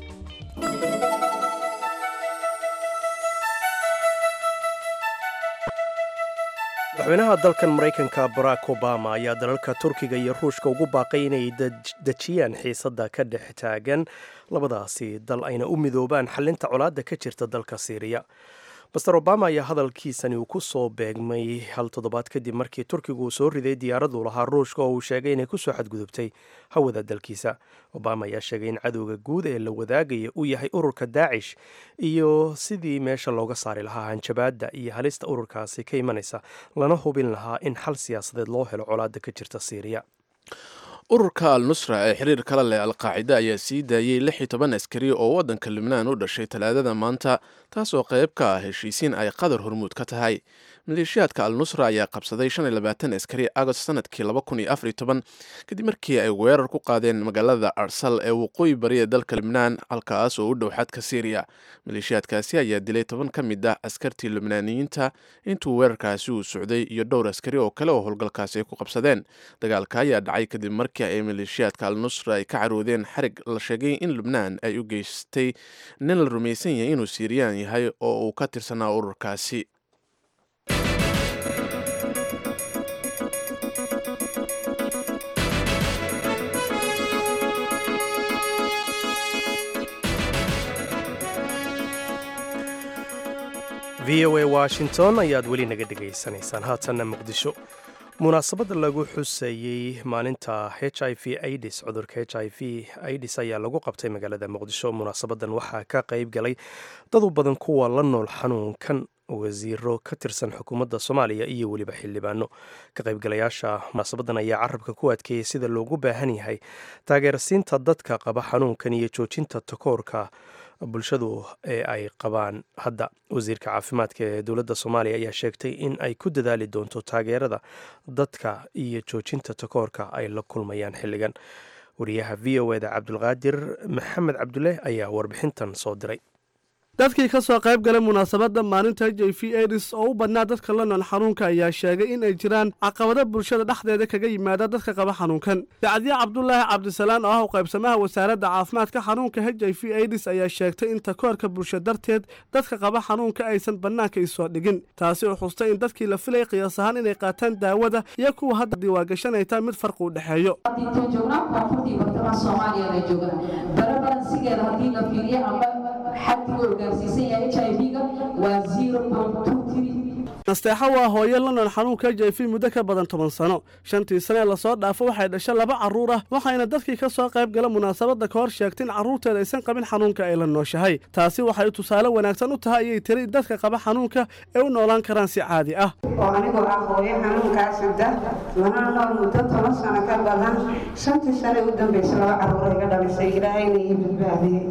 madaxweynaha dalkan maraykanka barack obama ayaa dalalka turkiga iyo ruushka ugu baaqay inay dejiyaan xiisadda ka dhex taagan labadaasi dal ayna u midoobaan xalinta colaadda ka jirta dalka siiriya master obama ayaa hadalkiisani uu ku soo beegmay hal toddobaad kadib markii turkigu uu soo riday diyaaradu lahaa ruushka oo uu sheegay inay kusoo xadgudubtay hawada dalkiisa obama ayaa sheegay in cadowga guud ee la wadaagaya uu yahay ururka daacish iyo sidii meesha looga saari lahaa hanjabaadda iyo halista ururkaasi ka imanaysa lana hubin lahaa in xal siyaasadeed loo helo colaadda ka jirta siiriya ururka al-nusra ee xiriir kala leh al-qaacida ayaa sii daayey 16 askari oo waddanka Lubnaan u dhashay talaadada maanta taasoo qayb ka ah heshiisiin ay qadar hormuud ka tahay maleeshiyaadka al-nusra ayaa qabsaday 25 askari Agost sanadkii 2014 kadib markii ay weerar ku qaadeen magaalada Arsal ee waqooyi bari ee dalka Lubnaan halkaas oo u dhow xadka Syria maleeshiyaadkaasi ayaa dilay 10 ka mid ah askartii Lubnaaniyiinta intuu weerarkaasi uu socday iyo dhowr askari oo kale oo howlgalkaasi ay ku qabsadeen dagaalka ayaa dhacay kadib markii ay maleeshiyaadka al-nusra ay ka caroodeen xarig la sheegay in Lubnaan ay u geystay nin la rumaysan yahay inuu Siiriyaan yahay oo uu ka tirsanaa ururkaasi VOA Washington ayaad weli naga dhegaysanaysaan haatanna muqdisho munaasabada lagu xusayey maalinta HIV AIDS cudurka HIV AIDS ayaa lagu qabtay magaalada muqdisho munaasabadan waxaa ka qayb galay dad u badan kuwa la nool xanuunkan wasiiro ka tirsan xukuumadda Soomaaliya iyo weliba xildhibaano ka qaybgalayaasha munaasabadan ayaa carabka ku adkeeyay sida loogu baahan yahay taageersiinta dadka qaba xanuunkan iyo joojinta takoorka bulshadu ee ay qabaan hadda wasiirka caafimaadka ee dowladda Soomaaliya ayaa sheegtay in ay ku dadaali doonto taageerada dadka iyo joojinta takoorka ay la kulmayaan xilligan wariyaha VOA da Cabdulqaadir Maxamed Cabdulle ayaa warbixintan soo diray dadkii ka soo qayb galay munaasabadda maalinta HIV/AIDS oo u badnaa dadka la nool xanuunka ayaa sheegay in ay jiraan caqabado bulshada dhexdeeda kaga yimaada dadka qaba xanuunkan. Sacdiya Cabdulaahi Cabdisalaan oo ah qaybsamaha wasaaradda caafimaadka xanuunka HIV/AIDS ayaa sheegtay in takoorka bulsho darteed dadka qaba xanuunka aysan bannaanka isoo dhigin, taasi oo xustay in dadkii la filay qiyaas ahaan inay qaataan daawada iyo kuwa hadda diiwaangashanayta mid farqi u dhexeeyo. nasteexo waa hooyo la nool xanuunka HIV muddo ka badan 10 sano. 5 sano la soo dhaafo waxay dhashay 2 carruur ah, waxayna dadkii ka soo qayb galay munaasabadda ka hor sheegtay in carruurteeda aysan qabin xanuunka ay la nooshahay. taasi waxay tusaale wanaagsan u tahay ayay tiri dadka qaba xanuunka ee u noolaan karaan si caadi ah. oo anigoo ah hooyo xanuunkaas lana nool muddo 10 sano ka badan 5 sano u dambeysay 2 carruur iga dhalisay Ilaahayna ii badbaadiyay.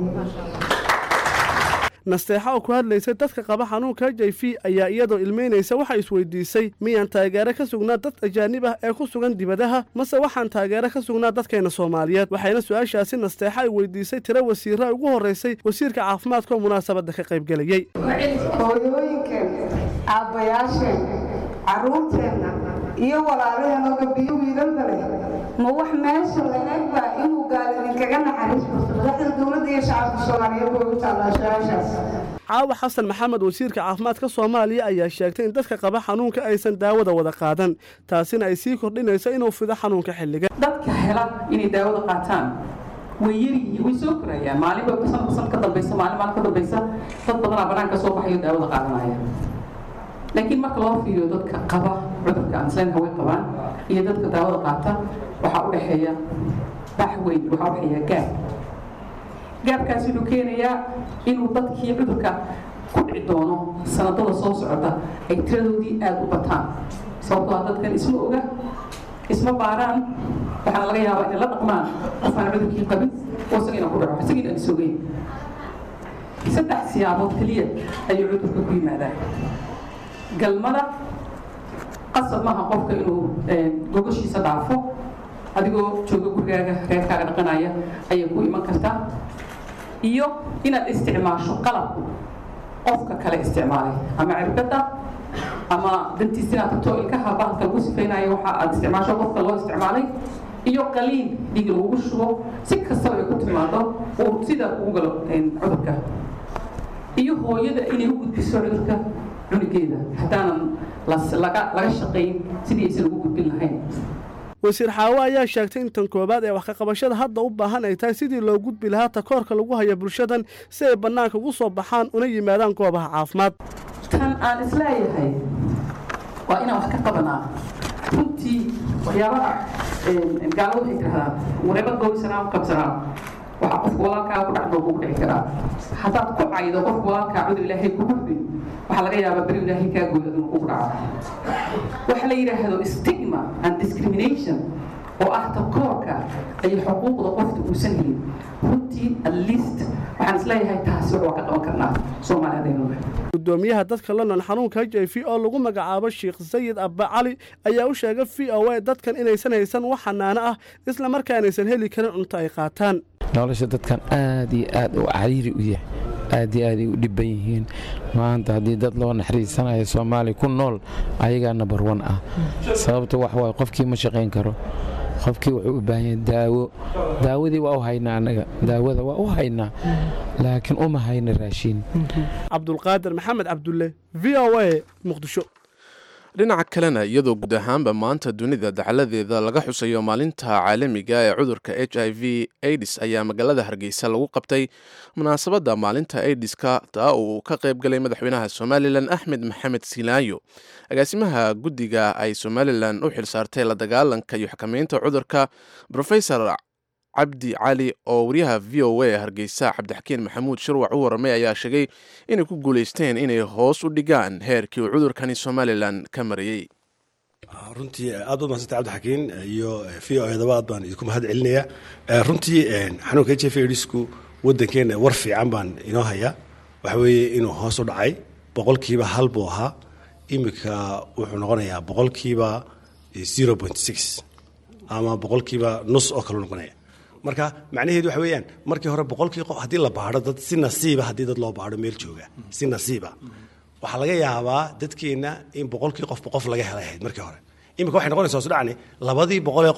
nasteexa oo ku hadlaysay dadka qaba xanuunka HIV ayaa iyadoo ilmeynaysa waxa isweydiisay miyaan taageero ka sugnaa dad ajaanib ah ee ku sugan dibadaha mase waxaan taageero ka sugnaa dadkeena Soomaaliyeed. waxayna su'aashaasi nasteexa ay weydiisay tiro wasiirra ugu horeysay wasiirka caafimaadka oo munaasabadda ka qayb galayay. hooyooyinka aabayaasha carruurteena iyo walaalaheena gabdhiyo wiilalba leh ma wax meesha la eegba inuu gaalin kaga naxariisto dadka dawladda iyo shacabka Soomaaliyeed oo u taalaashaashaas. caawa xasan maxamed wasiirka caafimaadka Soomaaliya ayaa sheegtay in dadka qaba xanuunka aysan daawada wada qaadan, taasina ay sii kordhinayso inuu fido xanuunka xilliga. dadka hela inay daawada qaataan way soo korayaan maalinba san ka dambaysa maalin ka dambaysa dad badan banaanka soo baxayo daawada qaadanaya. laakiin marka loo fiiriyo dadka qaba cudurka ansaan haway qabaan iyo dadka daawada qaata waxa u dhaxeeya baxweyn waxa u dhaxeeya gaabkaas inuu keenayaa inuu dadkii cudurka ku dhici doono sanadada soo socota ay tiradoodii aad u bataan sababtoo ah dadkan isma oga isma baaraan waxaana laga yaabaa inay la dhaqmaan qofaan cudurkii qabin oo isagina ku dhaco isagina aan sogeyn. 3 siyaabood keliya ayuu cudurka ku yimaadaa. galmada qasab maaha qofka inuu gogoshiisa dhaafo adigoo jooga gurigaaga reerkaaga dhaqanaya ayay ku iman kartaa iyo inaad isticmaasho qalab qofka kale isticmaalay ama cirbada ama dantiisa inaad tagto ilkaha bahalka lagu sifeynayo waxa aad isticmaasho qofka loo isticmaalay iyo qaliin dhiig lagu shubo si kastaba ay ku timaado oo sida ugu galo cudurka iyo hooyada inay u gudbiso cudurka cunugeeda haddaanan laga shaqayn sidii aysan ugu gudbin lahayn. wasiir xaawo ayaa sheegtay in tan koobaad ee wax ka qabashada hadda u baahan ay tahay sidii loo gudbi lahaa takoorka lagu haya bulshadan si ay bannaanka ugu soo baxaan una yimaadaan goobaha caafimaad. tan aan isleeyahay waa inaan wax ka qabanaa runtii waxyaabaha gaaladu waxay tirahdaan wareeba gooysanaa u qabsanaa waxa qofka walaalkaa ku dhacdo kugu dhici karaa haddaad ku caydo qofka walaalkaa cudur ilaahay kugu dhibin waxaa laga yaabaa beri ilaahay kaa gooda inuu kugu dhaco. waxa la yidhaahdo stigma and discrimination oo ah takoorka ay xuquuqda qofka uusan helin runtii at least waxaan isleeyahay taasi waa ka qaban karnaa Soomaaliyeed. gudoomiyaha dadka la nool xanuunka HIV oo lagu magacaabo Sheekh Sayid Abba Cali ayaa u sheegay VOA dadkan inaysan haysan wax xanaano ah isla markaana aysan heli karin cunto ay qaataan. nolosha dadkan aad iyo aad u cariiri u yahay aad iyo aad u dhiban yihiin maanta haddii dad loo naxariisanayo Soomaali ku nool ayaga number 1 ah sababta wax way qofkii ma shaqeyn karo qofkii wuxuu u baahan yahay daawadii waa u haynaa anaga daawada waa u haynaa laakiin uma hayna raashin. Cabdulqaadir Maxamed Cabdulle VOA Muqdisho. dhinaca kalena iyadoo guud ahaanba maanta dunida dacaladeeda laga xusayo maalinta caalamiga ee cudurka HIV/AIDS ayaa magaalada Hargeysa lagu qabtay munaasabadda maalinta AIDS-ka taa uu ka qayb galay madaxweynaha Somaliland Axmed Maxamed Silaayo. agaasimaha guddiga ay Somaliland u xilsaartay la dagaalanka iyo xakameynta cudurka Professor cabdi cali oo wariyaha VOA Hargeysa Cabdixakiin Maxamuud Shirwac u waramay ayaa sheegay inay ku guuleysteen inay hoos u dhigaan heerkii cudurkani Somaliland ka marayay. runtii aad u mahadsantahay Cabdixakiin iyo VOA dabaad baan idinku mahad celinayaa. runtii xanuunka HIV/AIDS-ku wadankeena war fiican baan inoo haya waxa weeye inuu hoos u dhacay 1% buu ahaa imika wuxuu noqonayaa 0.6 ama 1% nus oo kale noqonaya marka macnaheedu waxa weeyaan markii hore boqolkii qof haddii la baadho dad si nasiiba haddii dad loo baadho meel jooga si nasiiba waxaa laga yaabaa dadkeenna in boqolkii qof laga helay ahayd markii hore imika waxay noqonaysaa hoos u dhacni 200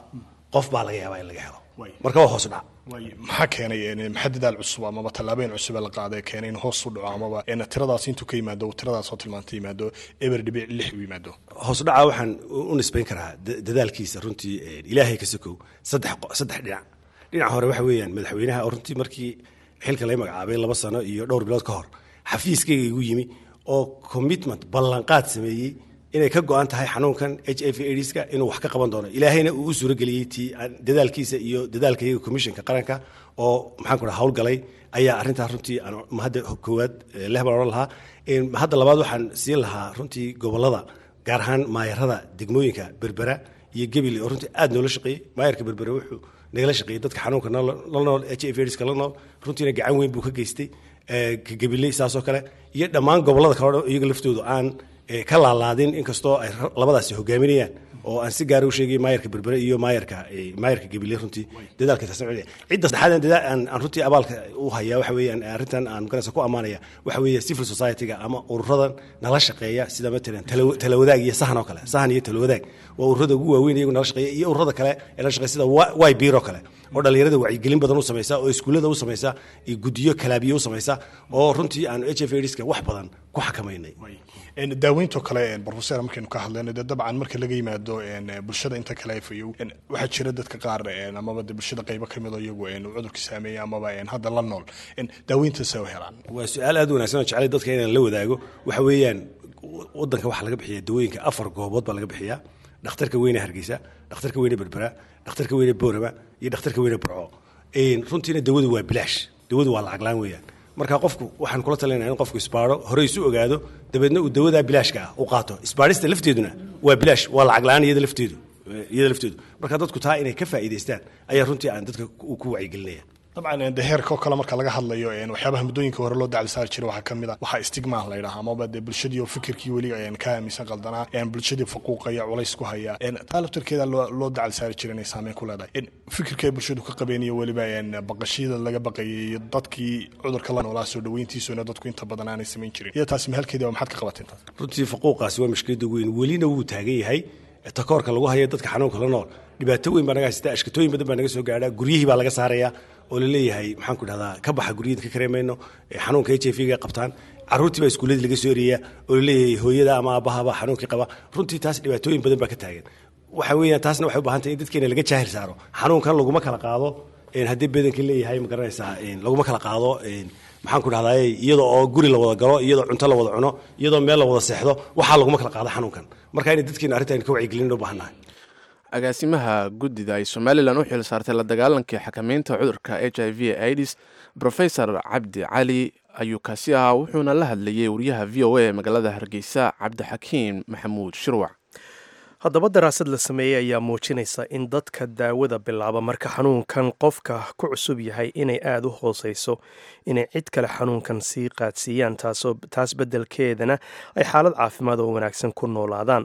qof baa laga yaabaa in laga helo marka waa hoos u dhac maxaa keenay maxaa dadaal cusub amaba tallaabooyin cusub la qaaday keenay in hoos u dhaco amaba tiradaas intuu ka yimaado tiradaas oo tilmaantay yimaado eber dhibic 6 u yimaado hoos u dhaca waxaan u nisbayn karaa dadaalkiisa runtii ilaahay ka sokow saddex dhinac hore waxa weeyaan madaxweynaha oo runtii markii xilka la magacaabay 2 sano iyo dhowr bilood ka hor xafiiskayga igu yimi oo commitment ballanqaad sameeyey inay ka go'an tahay xanuunkan HIV/AIDS-ka inuu wax ka qaban doono ilaahayna uu u suurageliyey dadaalkiisa iyo dadaalkayga commissionka qaranka oo maxaan ku dhaha howlgalay ayaa arrintaa runtii hadda koowaad leh baan odhan lahaa hadda labaad waxaan siin lahaa runtii gobollada gaar ahaan maayarada degmooyinka berbera iyo gebile oo runtii aad noola shaqeeyey maayarka berbera wuxuu nagala shaqeeyey dadka xanuunka la nool HIV/AIDS-ka la nool runtiina gacan weyn buu ka geystay gebile saasoo kale iyo dhammaan gobollada kale iyaga laftoodu aan ka laalaadin inkastoo ay labadaasi hogaaminayaan oo aan si gaar u sheegay maayarka berbere iyo maayarka gebile runtii dadaalka tasacid cidda saddexaad aan runtii abaalka u hayaa waxa weeyaan arrintan aan garanaysa ku amaanaya waxa weeye civil society-ga ama ururadan nala shaqeeya sida matalan talawadaag iyo sahan oo kale sahan iyo talawadaag waa ururada ugu waaweyn iyagu nala shaqeeya iyo ururada kale ee la shaqeeya sida y biro kale oo dhalinyarada wacyigelin badan u samaysa oo iskuullada u samaysa iyo guddiyo kalaabiyo u samaysa oo runtii aan HIV/AIDS-ka wax badan ku xakamaynay daaweynto kale professor markaynu ka hadlayno dabcan marka laga yimaado bulshada inta kale fayow waxaa jira dadka qaar amaba bulshada qaybo ka mid oo iyagu cudurka saameeya amaba hadda la nool daaweynta soo helaan waa su'aal aad u wanaagsan oo jecel dadka inaan la wadaago waxa weeyaan wadanka waxa laga bixiyaa dawooyinka 4 goobood baa laga bixiyaa dhakhtarka weyne Hargeysa dhakhtarka weyne Berbera dhakhtarka weyne Boorama iyo dhakhtarka weyne Burco runtiina dawadu waa bilaash dawadu waa lacag laan weeyaan marka qofku waxaan kula talinayaa in qofku isbaaro hore isu ogaado dabeedna uu dawada bilaashka u qaato isbaarista lafteeduna waa bilaash waa lacag la'aan iyada lafteedu marka dadku taa inay ka faa'iideystaan ayaa runtii aan dadka ku wacyigelinaya طبعا heerka kale marka laga hadlayo waxyaabaha muddooyinka hore loo dacli saar jiray waxa kamid ah waxa stigma la yiraahdo ama bad bulshadii oo fikirkii wali ay ka aaminsan qaldanaa bulshadii faquuqaya culays ku haya talabtirkeeda loo dacli saar jiray inay saameyn ku leedahay fikirkay bulshadu ka qabeeniyo waliba baqashada laga baqayay dadkii cudurka la noolaa soo dhaweyntiisuna dadku inta badan aanay sameyn jirin iyo taas halkeeda maxaad ka qabateen runtii faquuqaasi waa mushkilad weyn walina wuu taagan yahay takoorka lagu hayo dadka xanuunka la nool dhibaato weyn baa naga haystaa ashkatooyin badan baa naga soo gaadhaa guryihii baa laga saarayaa oo la leeyahay maxaan ku dhahdaa ka baxa guriyada ka kareemayno xanuunka HIV-ga qabtaan caruurtii baa iskuullada laga soo eriyaa oo la leeyahay hooyada ama aabahaba xanuunkii qaba runtii taas dhibaatooyin badan baa ka taagan waxa weeyaan taasna waxay u baahan tahay in dadkeena laga jaahil saaro xanuunkan laguma kala qaado haddii badanka leeyahay ma garanaysaa laguma kala qaado maxaan ku dhahdaa iyadoo oo guri la wada galo iyadoo cunto la wada cuno iyadoo meel la wada seexdo waxaa laguma kala qaado xanuunkan marka in dadkeena arrintan ka wacyigelin u baahannahay agaasimaha guddida ay Somaliland u xil saartay la dagaalanka xakamaynta cudurka HIV/AIDS Professor Cabdi Cali ayuu kaasi ahaa wuxuuna la hadlayay wariyaha VOA magaalada Hargeysa Cabdixakiin Maxamuud Shirwac haddaba daraasad la sameeyey ayaa muujinaysa in dadka daawada bilaaba marka xanuunkan qofka ku cusub yahay inay aada u hooseyso inay cid kale xanuunkan sii qaadsiiyaan taas beddelkeedana ay xaalad caafimaad oo wanaagsan ku noolaadaan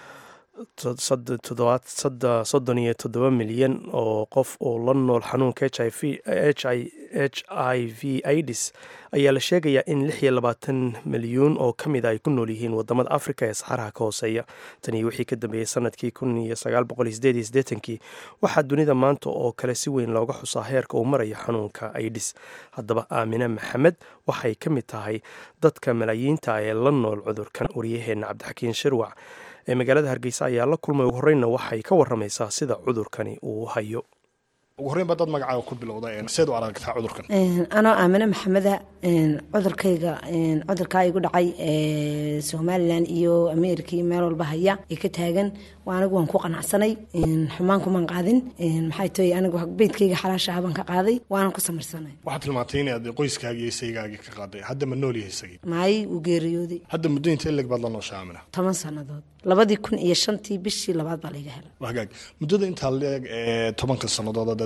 37 milyan oo qof oo la nool xanuunka HIV/AIDS ayaa la sheegayaa in 26 milyuun oo ka mid a ay ku nool yihiin wadamada Afrika ee saxaraha ka hooseeya tani wixii ka dambeeyay sanadkii 1988 waxaa dunida maanta oo kale si weyn looga xusaa heerka uu marayo xanuunka AIDS haddaba Aamina Maxamed waxay ka mid tahay dadka malaayiinta ee la nool cudurkan wariyaheena Cabdixakiin Shirwac ee magaalada Hargeysa ayaa la kulmay ugu horreynna waxay ka waramaysaa sida cudurkani uu hayo ugu horreyn baa dad magacaaga ku bilowday seed u aragtaa cudurkan anoo Aamina Maxameda cudurka igu dhacay Somaliland iyo America iyo meel walba haya ee ka taagan anigu waan ku qanacsanay xumaan kuma qaadin maxay tahay anigu beedkayga xalaasha aban ka qaaday waan ku samirsanay waxaad tilmaantay inaad qoyskaaga iyo saygaagi ka qaaday hadda ma nool yahay isagii maay u geeriyooday hadda muddo intee leg baad la nooshaa Aamina 10 sanadood 2005 bishii labaad baa laga helay wagaag muddada inta leeg 10 sanadood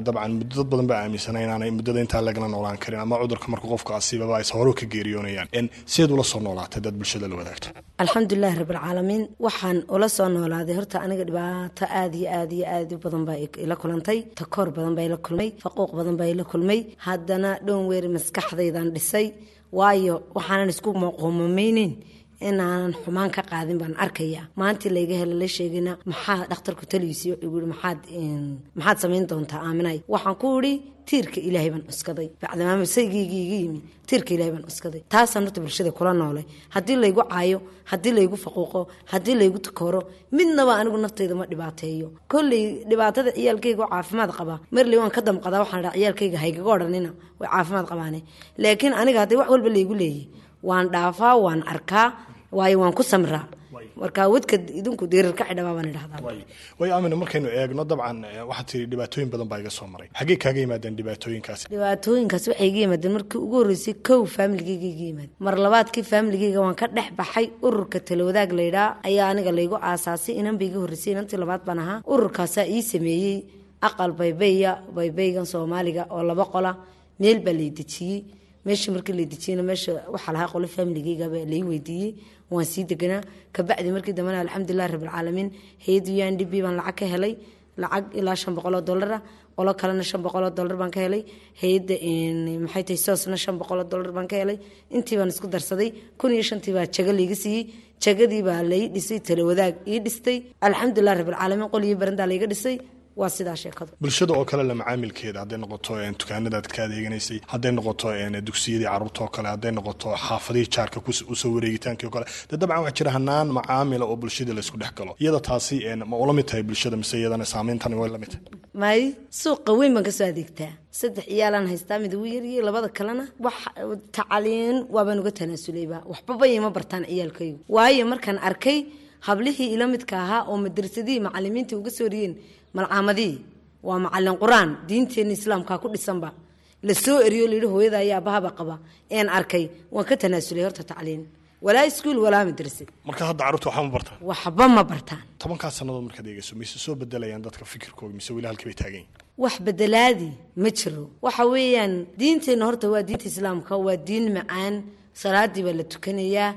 dabcan muddo badan baa aaminsanay inaanay muddada intaa lagala noolaan karin ama cudurka marka qofka asiibaba ay hore ka geeriyoonayaan sideed ula soo noolaatay dad bulshada la wadaagto alxamdulillahi rabbil caalamiin waxaan ula soo noolaaday horta aniga dhibaato aad iyo aad u badan baa ila kulantay takoor badan baa ila kulmay faquuq badan baa ila kulmay haddana dhown weeri maskaxdaydan dhisay waayo waxaanan isku qoomameynin inaanan xumaan ka qaadin baan arkaya maanta layga helo la sheegina maxaa dhakhtarku taliisi wuxuu yiri maxaad samayn doontaa aaminay waxaan ku yiri tiirka ilaahay baan uskaday bacdama masaygiga yimi tiirka ilaahay baan uskaday taasaan horta bulshada kula noolay haddii laygu caayo haddii laygu faquuqo haddii laygu takooro midnaba anigu naftayda ma dhibaateeyo kolley dhibaatada ciyaalkayga oo caafimaad qaba marley waan ka damqadaa waxaan dhahaa ciyaalkayga haygaga odhanina way caafimaad qabaane laakiin aniga haddii wax walba laygu leeyahay waan dhaafaa waan arkaa waayo waan ku samraa marka wadka idinku diirarka xidhabaa baan idhahdaa way aamina markaynu eegno dabcan waxaad tiri dhibaatooyin badan baa iga soo maray xaggee kaaga yimaadeen dhibaatooyinkaasi waxay iga yimaadeen markii ugu horreysay kow faamiligayga iga yimaad mar labaadkii faamiligayga waan ka dhex baxay ururka talawadaag laydhaa ayaa aniga laygu aasaasay inan ba iga horreysay inantii labaad baan ahaa ururkaasaa ii sameeyey aqal baybaygan soomaaliga oo 2 qola meel baa lay dejiyey meesha markii la dejiyay meesha waxa lahaa qolo familigayga baa lay weydiiyay waan sii deganaa ka bacdi markii damana alxamdulillaah rabbil caalamiin hay'ad UNDP baan lacag ka helay lacag ilaa $500 qolo kalena $500 baan ka helay hay'adda maxay tahay soosna $500 baan ka helay intii baan isku darsaday 15 baa jaga liiga siiyay jagadii baa lay dhisay talawadaag ii dhistay alxamdulillaah rabbil caalamiin qoliyo baranda layga dhisay waa sidaa sheekadu bulshada oo kale la macaamilkeeda hadday noqoto dukaanadaad ka adeeganaysay hadday noqoto dugsiyadii carruurta oo kale hadday noqoto xaafadihii jaarka usoo wareegitaankii oo kale dee dabcan waxaa jira hanaan macaamila oo bulshada laysku dhex galo iyada taasi ma ula mid tahay bulshada mise iyadana saameyntani way la mid tahay may suuqa weyn baan kasoo adeegtaa 3 ciyaalaan haystaa mid ugu yariyay labada kalena wax tacaliin waabaan uga tanaasuleyba waxba ima bartaan ciyaalkaygu waayo markaan arkay hablihii ila midka ahaa oo madrasadii macallimiinta uga soo riyeen malcaamadii waa macallin quraan diinteena islaamka ku dhisanba la soo eriyo leeyahay hooyada ayaa bahaba qaba een arkay waan ka tanaasulay horta tacliin walaa iskuul walaa madrasa marka hadda carruurtu waxba ma bartaan 10 sanadood markaad eegayso mise soo bedelayaan dadka fikirkooda mise weli halkii bay taagan wax bedelaadi ma jiro waxa weeyaan diinteena horta waa diinta islaamka waa diin macaan salaadii baa la tukanayaa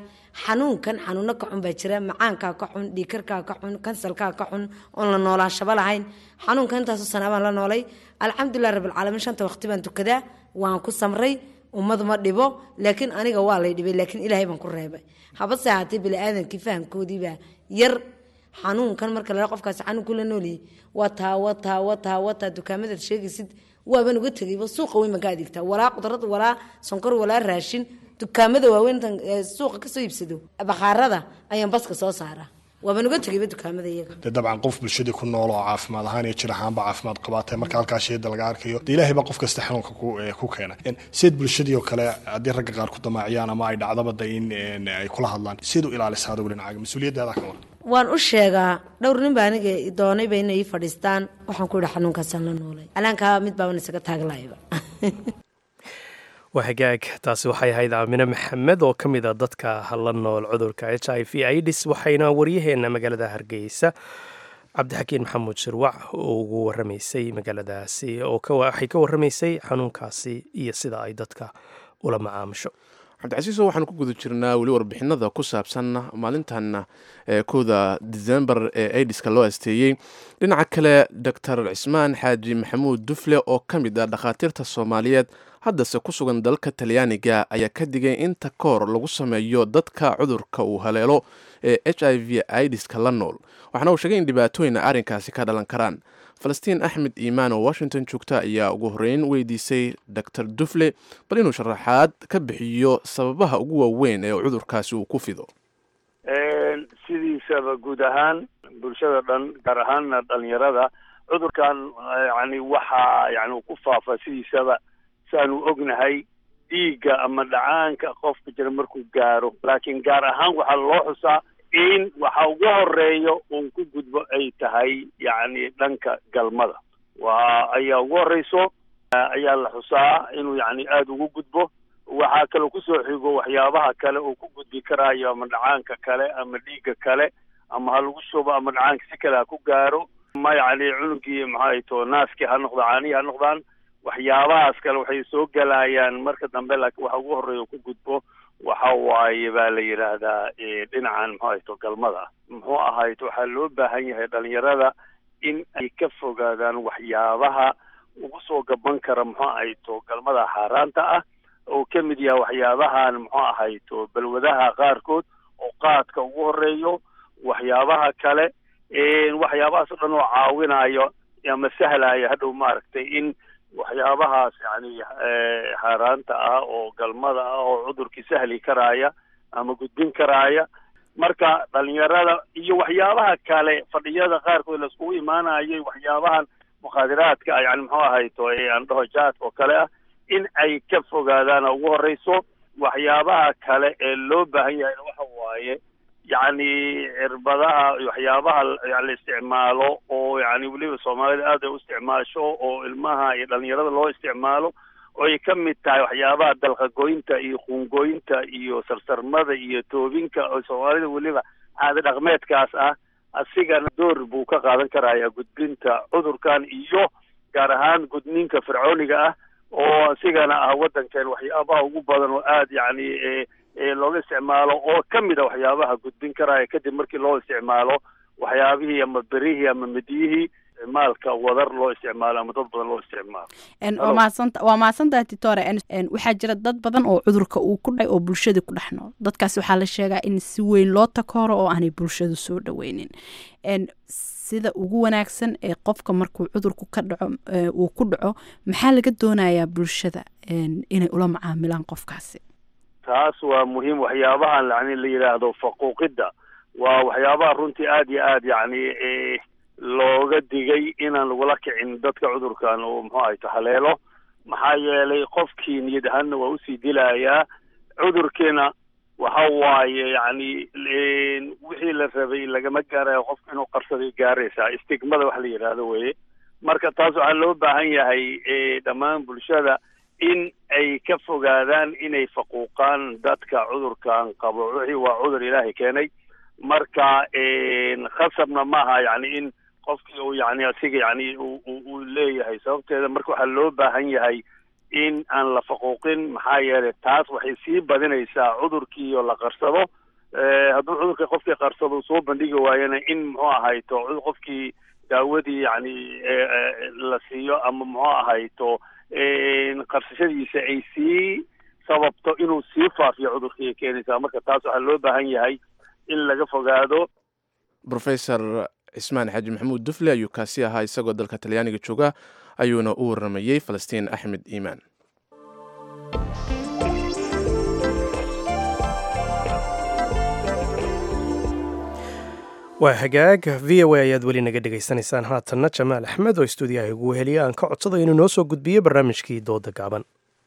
xanuuna ka xun baa jira macaanka ka xun dhiikarka ka xun kansalka ka xun oo la noolaashaba lahayn xanuunka intaas sanabaan la noolay alxamdulillaah rabbil caalamiin 5 waqti baan tukadaa waan ku samray ummad ma dhibo laakiin aniga waa lay dhibay laakiin ilaahay baan ku reebay haba saacatay bil aadanki fahamkoodii baa yar xanuunkan marka la qofkaas xanuun kula nooli wata dukaamada sheegaysid waaban uga tagayba suuqa weyn ma ka adigtaa walaa qudrad walaa sonkor walaa raashin dukaamada waaweyn suuqa ka soo iibsado bakhaarada ayaan baska soo saara waaba nuga tagayba dukaamada iyaga dabcan qof bulshada ku nool oo caafimaad ahaan iyo jir ahaanba caafimaad qabaatay marka halkaas sheeda laga arkayo ilaahay baa qof kasta xanuunka ku keena sid bulshadii oo kale hadii ragga qaar ku damaaciyaan ama ay dhacdaba in ay kula hadlaan sidoo ilaalisaa adigu dhinaca mas'uuliyadda ka war waan u sheegaa dhowr nin baa aniga doonay bay inay fadhiistaan waxaan ku yidhi xanuunkaas la noolay alaanka mid baa isaga taaglayba وحقاك taasi waxay ahayd Aamina Maxamed oo kamid ah dadka la nool cudurka HIV/AIDS waxayna waryaheena magaalada Hargeysa Cabdixakiin Maxamuud Shirwac oo ugu waramaysay magaaladaasi oo waxay ka waramaysay xanuunkaasi iyo sida ay dadka ula macaamisho cabdicasiis waxaan ku guda jirnaa weli warbixinada ku saabsan maalintan 1 December ee AIDS-ka loo asteeyay dhinaca kale Dr. Cismaan Xaaji Maxamuud Dufle oo kamid ah dhakhaatiirta Soomaaliyeed haddase ku sugan dalka Talyaaniga ayaa ka digay in takoor lagu sameeyo dadka cudurka uu haleelo ee HIV/AIDS-ka la nool waxaana uu sheegay in dhibaatooyin arrinkaasi ka dhalan karaan Falastiin Axmed Iimaan oo Washington joogta ayaa ugu horeyn weydiisay Dr. Dufle bal inuu sharaxaad ka bixiyo sababaha ugu waaweyn ee cudurkaasi uu ku fido sidiisaba guud ahaan bulshada dhan gaar ahaanna dhalinyarada cudurkan waxa ku faafa sidiisaba saanu ognahay dhiigga ama dhacaanka qofka jira markuu gaaro laakiin gaar ahaan waxaa loo xusaa in waxa ugu horeeyo uu ku gudbo ay tahay dhanka galmada ayaa ugu horeyso ayaa la xusaa inuu aada ugu gudbo waxaa kaloo kusoo xigo waxyaabaha kale uu ku gudbi karaayo ama dhacaanka kale ama dhiigga kale ama ha lagu shubo ama dhacaanka si kale ha ku gaaro ma yacni cunugii maxay to naaskii ha noqdo caanihii ha noqdaan waxyaabahaas kale waxay soo gelayaan marka dambe laakiin waxa ugu horreeya ku gudbo waxa waaye baa la yidhaahdaa dhinacan maxay to galmada muxuu ahayto waxaa loo baahan yahay dhalinyarada in ay ka fogaadaan waxyaabaha ugu soo gaban kara muxuu ahayto galmada xaaraanta ah oo ka mid yahay waxyaabahan muxuu ahayto balwadaha qaarkood oo qaadka ugu horeeyo waxyaabaha kale waxyaabahaas oo dhan oo caawinayo ama sahlaya hadhow maaragtay in waxyaabahaas yani xaaraanta ah oo galmada ah oo cudurkii sahli karaaya ama gudbin karaaya marka dhalinyarada iyo waxyaabaha kale fadhiyada qaarkood laiskugu imaanayay waxyaabahan mukhaadiraadka yani muxuu ahayto aan dhaho jaadka oo kale ah in ay ka fogaadaan ugu horeyso waxyaabaha kale ee loo baahan yahay waxa waaye yani cirbadaha waxyaabaha la isticmaalo oo yani weliba soomaalida aad ay u isticmaasho oo ilmaha iyo dhalinyarada loo isticmaalo oo ay ka mid tahay waxyaabaha dalqagoynta iyo quungooyinta iyo sarsarmada iyo toobinka oo soomaalida weliba caada dhaqmeedkaas ah asigana door buu ka qaadan karaya gudbinta cudurkan iyo gaar ahaan gudniinka fircooniga ah oo asigana ah waddankeen waxyaabaha ugu badan oo aad yani looga isticmaalo oo ka mid a waxyaabaha gudbin karaya kadib markii loo isticmaalo waxyaabihii ama berihii ama midiyihii isticmaalka wadar loo isticmaalo ama dad badan loo isticmaalo waa mahadsantahay titore waxaa jira dad badan oo cudurka uu ku dhacay oo bulshadii ku dhex nool dadkaasi waxaa la sheegaa in si weyn loo takooro oo aanay bulshadu soo dhaweynin sida ugu wanaagsan ee qofka markuu cudurku ka dhaco uu ku dhaco maxaa laga doonayaa bulshada inay ula macaamilaan qofkaasi taas waa muhiim waxyaabahan yani la yidhaahdo faquuqidda waa waxyaabaha runtii aad iyo aad yani looga digay inaan lagula kicin dadka cudurkan oo muxuu ahayto haleelo maxaa yeelay qofkii niyad ahaanna waa usii dilayaa cudurkiina waxa waaye yani wixii la rabay lagama gaarayo qofka inuu qarsaday gaaraysaa istigmada wax la yidhaahdo weye marka taas waxaa loo baahan yahay dhammaan bulshada in ay ka fogaadaan inay faquuqaan dadka cudurkan qabo wixii waa cudur ilaahay keenay marka khasabna maaha yani in qofkii uu yani asiga yani uu leeyahay sababteeda marka waxaa loo baahan yahay in aan la faquuqin maxaa yeelay taas waxay sii badinaysaa cudurkiiyo la qarsado hadduu cudurka qofkii qarsado soo bandhigi waayana in muxuu ahayto qofkii daawadii yani la siiyo ama muxuu ahayto qarsashadiisa ay sii sababto inuu sii faafiyo cudurkii keenaysaa marka taas waxaa loo baahan yahay in laga fogaado rofesor cismaan xaaji maxamuud dufle ayuu kaasi ahaa isagoo dalka talyaaniga jooga ayuuna u waramayey falastiin axmed iimaan waa hagaag v o a ayaad weli naga dhegaysanaysaan haatanna jamaal axmed oo istuudiyaha igu weheliya aan ka codsaday inuu noo soo gudbiyo barnaamijkii dooda gaaban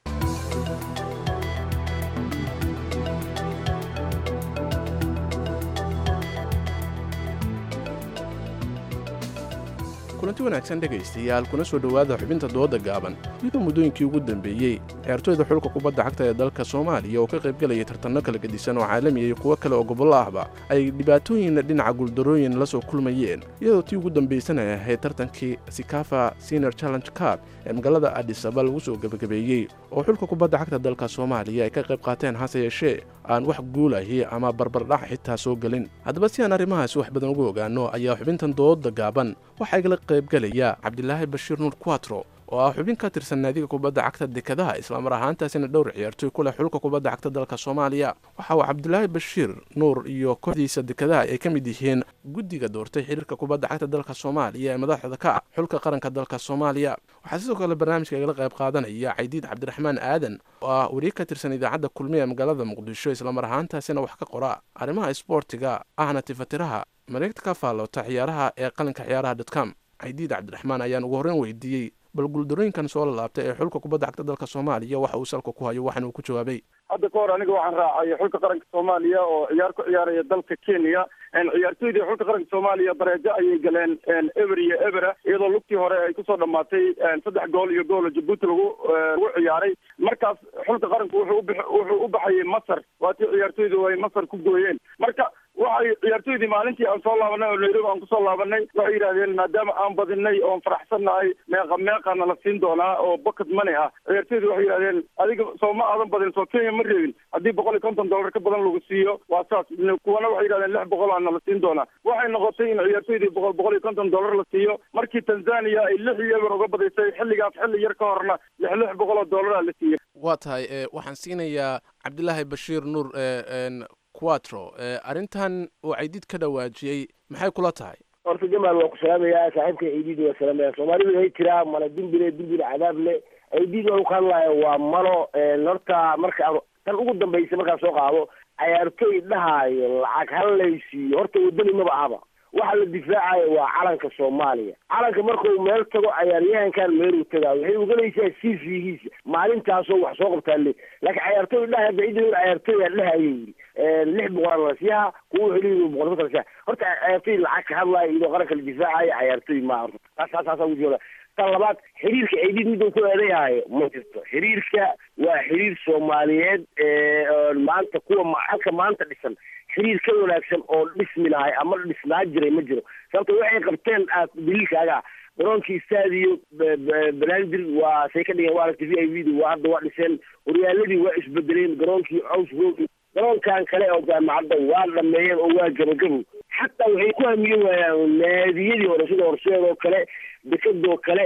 kulanti wanaagsan dhegaystayaal kuna soo dhowaada xubinta dooda gaaban iyadoo muddooyinkii ugu dambeeyey ciyaartooyda xulka kubadda cagta ee dalka soomaaliya oo ka qaybgelayay tartanno kala gedisan oo caalamiya iyo kuwo kale oo gobollo ahba ay dhibaatooyin dhinaca guuldarooyin la soo kulmayeen iyadoo tii ugu dambaysana ay ahayd tartankii sikafa senior challenge cup ee magaalada adisaba lagu soo gebagabeeyey oo xulka kubadda cagta dalka soomaaliya ay ka qayb qaateen hase yeeshee aan wax guulahi ama barbardhac xitaa soo gelin haddaba si aan arrimahaasi wax badan ugu ogaano ayaa xubintan dooda gaaban waxaa igala qaybgelaya cabdilaahi bashiir nuur quatro oo ah xubin ka tirsan naadiga kubadda cagta dekadaha islamar ahaantaasina dhowr ciyaartooy ku leh xulka kubadda cagta dalka soomaaliya waxa uu cabdilaahi bashiir nuur iyo kooxdiisa dekadaha ay ka mid yihiin guddiga doortay xiriirka kubadda cagta dalka soomaaliya ee madaxda ka ah xulka qaranka dalka soomaaliya waxaa sidoo kale barnaamijka igala qayb qaadanaya caydiid cabdiraxmaan aadan oo ah wariye ka tirsan idaacadda kulmiya magaalada muqdisho islamar ahaantaasina wax ka qora arrimaha isboortiga ahna tifatiraha mareegta ka faallota ciyaaraha ee qalinka ciyaaraha.com caydiid cabdiraxmaan ayaan ugu horreyn weydiiyey bal guuldarooyinkan soo lalaabtay ee xulka kubadda cagta dalka soomaaliya waxa uu salka ku hayo waxaana uu ku jawaabay hadda ka hor aniga waxaan raacay xulka qaranka soomaaliya oo ciyaar ku ciyaaraya dalka kenya ciyaartooydii xulka qaranka soomaaliya bareejo ayay galeen eber iyo ebera iyadoo lugtii hore ay kusoo dhamaatay 3 gool iyo gool jabuuti lagu ciyaaray markaas xulka qaranku wuxuu u baxayay masar waatii ciyaartooydu ay masar ku gooyeen marka waxay ciyaartoydii maalintii aan soo laabanay oo nairobi aan kusoo laabanay waxay yidhahdeen maadaama aan badinay oon faraxsannahay meeqana la siin doonaa oo bucket money ah. ciyaartoydii waxay yidhahdeen adiga soo ma aadan badin soo Kenya ma reebin haddii $150 ka badan lagu siiyo waa saas. kuwana waxay yidhahdeen $600 aana la siin doonaa. waxay noqotay in ciyaartoydii $150 la siiyo markii Tanzania ay 6-0 uga badaysay xilligaas xilli yar ka horna $600 la siiyey. waa tahay waxaan siinayaa cabdilaahi bashiir nuur quatro arrintan oo Ciidid ka dhawaajiyey maxay kula tahay? horta jamaal waa ku salaamayaa saaxiibka Ciidid waa salaamaya. Soomaalidu ay tiraa mala dimbile cadaab le Ciidid oo kan laayo waa malo horta marka tan ugu dambaysa marka soo qaado ciyaartoy dhahayo lacag halaysiiyo horta wadani ma baaba waxa la difaacayo waa calanka Soomaaliya. calanka markuu meel tago ciyaaryahankan meel uu tagaa waxay u galaysaa CV-giisa maalintaas oo wax soo qabtaan laakiin ciyaartoy dhahayo Ciidid ciyaartoy dhahayo $600 la siiyaa kuwa xiliyo $100 horta ciyaartoy lacag ka hadlayo iyo qaranka la difaacayo ciyaartoy ma taas ugu jooga. tan labaad xiriirka Ciidid mid uu ku eedeeyahay ma jirto. xiriirka waa xiriir Soomaaliyeed maanta kuwa halka maanta dhisan xiriir ka wanaagsan oo dhismi lahay ama dhisnaa jiray ma jiro. sababtoo waxay qabteen daliilkaaga garoonkii istaadiyo Banaadir waa say ka dhigeen waa TV waa hadda waa dhiseen horyaaladii waa isbedeleen garoonkii caws roog garoonkan kale oo jaamacadda waa dhameeyeen oo waa gabagabo xataa waxay ku hamiyeen waayaan naadiyadii hore sida Horseed oo kale dekadoo kale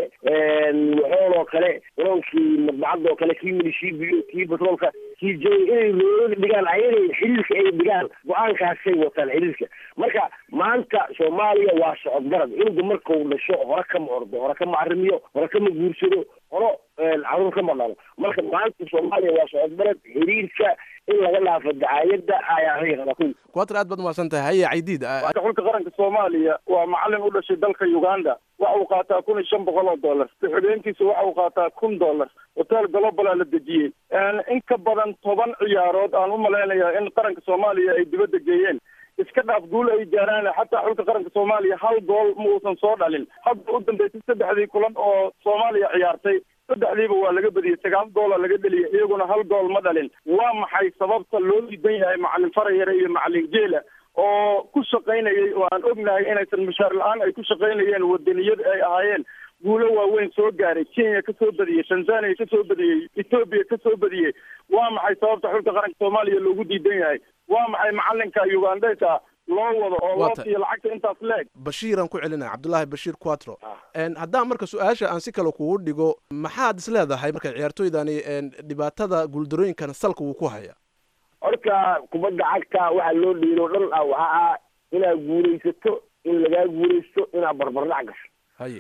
waxooloo kale garoonkii madbacadoo kale kii milishiibiyo kii batroolka kii jay inay looga dhigaan ayagay xiriirka ay dhigaan go-aankaasay wataan xiriirka. marka maanta Soomaaliya waa socod barad inuga markuu dhasho hore kama ordo hore kama arrimiyo hore kama guursado hore caruur kama dhalo. marka maanta Soomaaliya waa socod barad xiriirka in laga dhaafo dacaayadda ayaa hayqada ku quatro aad baad mahadsantahay. haya Ciidid xulka qaranka Soomaaliya waa macallin u dhashay dalka Uganda waxa uu qaataa $1,500 ku-xigeenkiisu waxa uu qaataa $1,000 hotel global la dejiyey in ka badan 10 ciyaarood aan u maleynayaa in qaranka Soomaaliya ay dibadda geeyeen iska dhaaf guul ay gaaraan xataa xulka qaranka Soomaaliya hal gool ma uusan soo dhalin. hadda u dambeysay 3 kulan oo Soomaaliya ciyaartay 3 waa laga badiyay $9 laga dhaliyay iyaguna hal gool ma dhalin. waa maxay sababta loo diidan yahay macallin Farayare iyo macallin Geela oo ku shaqaynayay oo aan ognahay inaysan mushaar la'aan ay ku shaqaynayeen wadaniyad ay ahaayeen guulo waaweyn soo gaaray Kenya ka soo badiyay Tanzania ka soo badiyay Ethiopia ka soo badiyay. waa maxay sababta xulka qaranka Soomaaliya loogu diidan yahay? waa maxay macallinka Ugandesa loo wado oo loo siiyo lacagta intaas leeg? bashiiran ku celinaa cabdulaahi bashiir quatro haddaan marka su-aasha aan si kale kugu dhigo maxaad is leedahay marka ciyaartoydani dhibaatada guuldarooyinkan salka uu ku haya? horta kubadda cagta waxa loo dhiiro dhan waxa inaad guulaysato in lagaa guulaysto inaad barbardhac gasho. haye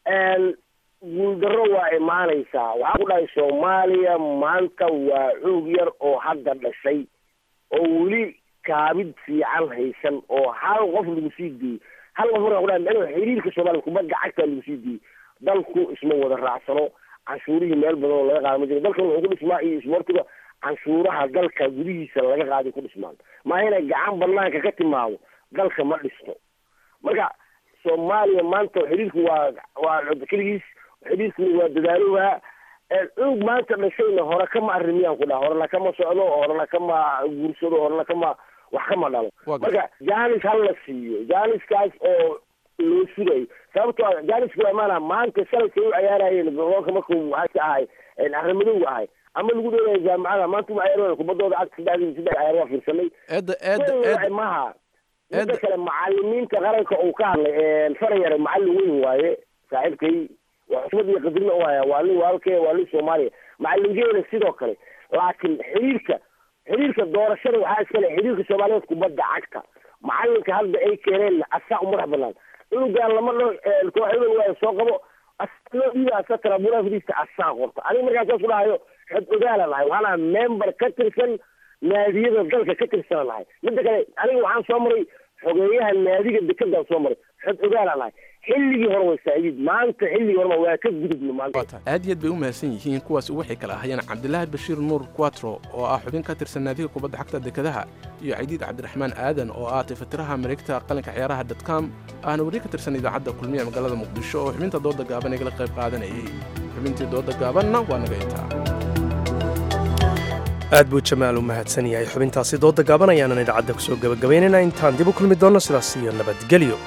guuldaro waa imaanaysaa. waxaa ku dhahay Soomaaliya maanta waa xoog yar oo hadda dhashay oo weli kaabid fiican haysan oo hal qof lagu sii diiyey hal qof markaa ku dhahay inuu xiriirka Soomaaliya kubadda cagta lagu sii diiyey dalku isma wada raacsano canshuurihii meel badan oo laga qaado ma jiro. dalkan wuxuu ku dhismaa iyo isboortiga canshuuraha dalka gudihiisa laga qaaday ku dhismaan maa inay gacan banaanka ka timaado dalka ma dhisto. marka Soomaaliya maanta xiriirku waa keligiis xiriirku waa dadaalowaa xoog maanta dhashayna hore kama arrimiyaan ku dhaha horena kama socdo horena kama guursado horena kama wax kama dhalo. marka jaanis hal la siiyo jaaniskaas oo loo sugayo sababtoo jaaniska waa maana maanta sanadkay u ciyaarayeen garoonka markuu waxaa ahay arrimadowga ahay ama lagu dheelaya jaamacada maanta uma ciyaarooda kubaddooda cagta saddex ciyaar waa fiirsanay maha. midda kale macallimiinta qaranka uu ka hadlay Farayare macallin weyn waaye saaxiibkay waa xisbad iyo qadrina u haya waa nin walaalkay waa nin Soomaaliya macallin Geela sidoo kale. laakiin xiriirka doorashada waxaa iskale xiriirka Soomaaliyeed kubadda cagta macallinka hadda ay keeneen asaa u madax banaan inuu gaar lama kooxda waa soo qabo asoo dhiga asatra buraafidista asaa qorto. aniga markaas ku dhahayo xad ogaala lahay waxaana member ka tirsan naadiyada dalka ka tirsan lahay. midda kale aniga waxaan soo maray xogeeyaha naadiga dekada soo maray xad ogaala lahay xilligii hore way Saciid maanta xilligii hore waa ka gudubno maanta. aad bay u mahadsan yihiin kuwaas waxay kala ahayeen cabdilaahi bashiir nuur quatro oo ah xubin ka tirsan naadiga kubadda cagta dekadaha iyo Ciidid cabdiraxmaan aadan oo ah tifatiraha mareegta qalinka ciyaaraha.com ahna weli ka tirsan idaacadda kulmiye magaalada muqdisho oo xubinta dooda gaaban ee la qayb qaadanayay. xubintii dooda gaabanna waa naga intaa. aad buu jamaal u mahadsan yahay xubintaasi dooda gaaban ayaanan idaacadda ku soo gabagabaynaynaa intaan dib u kulmi doonno sidaas iyo nabadgelyo.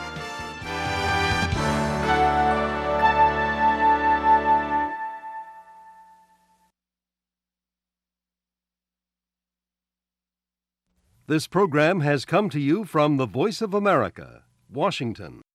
This program has come to you from the Voice of America, Washington.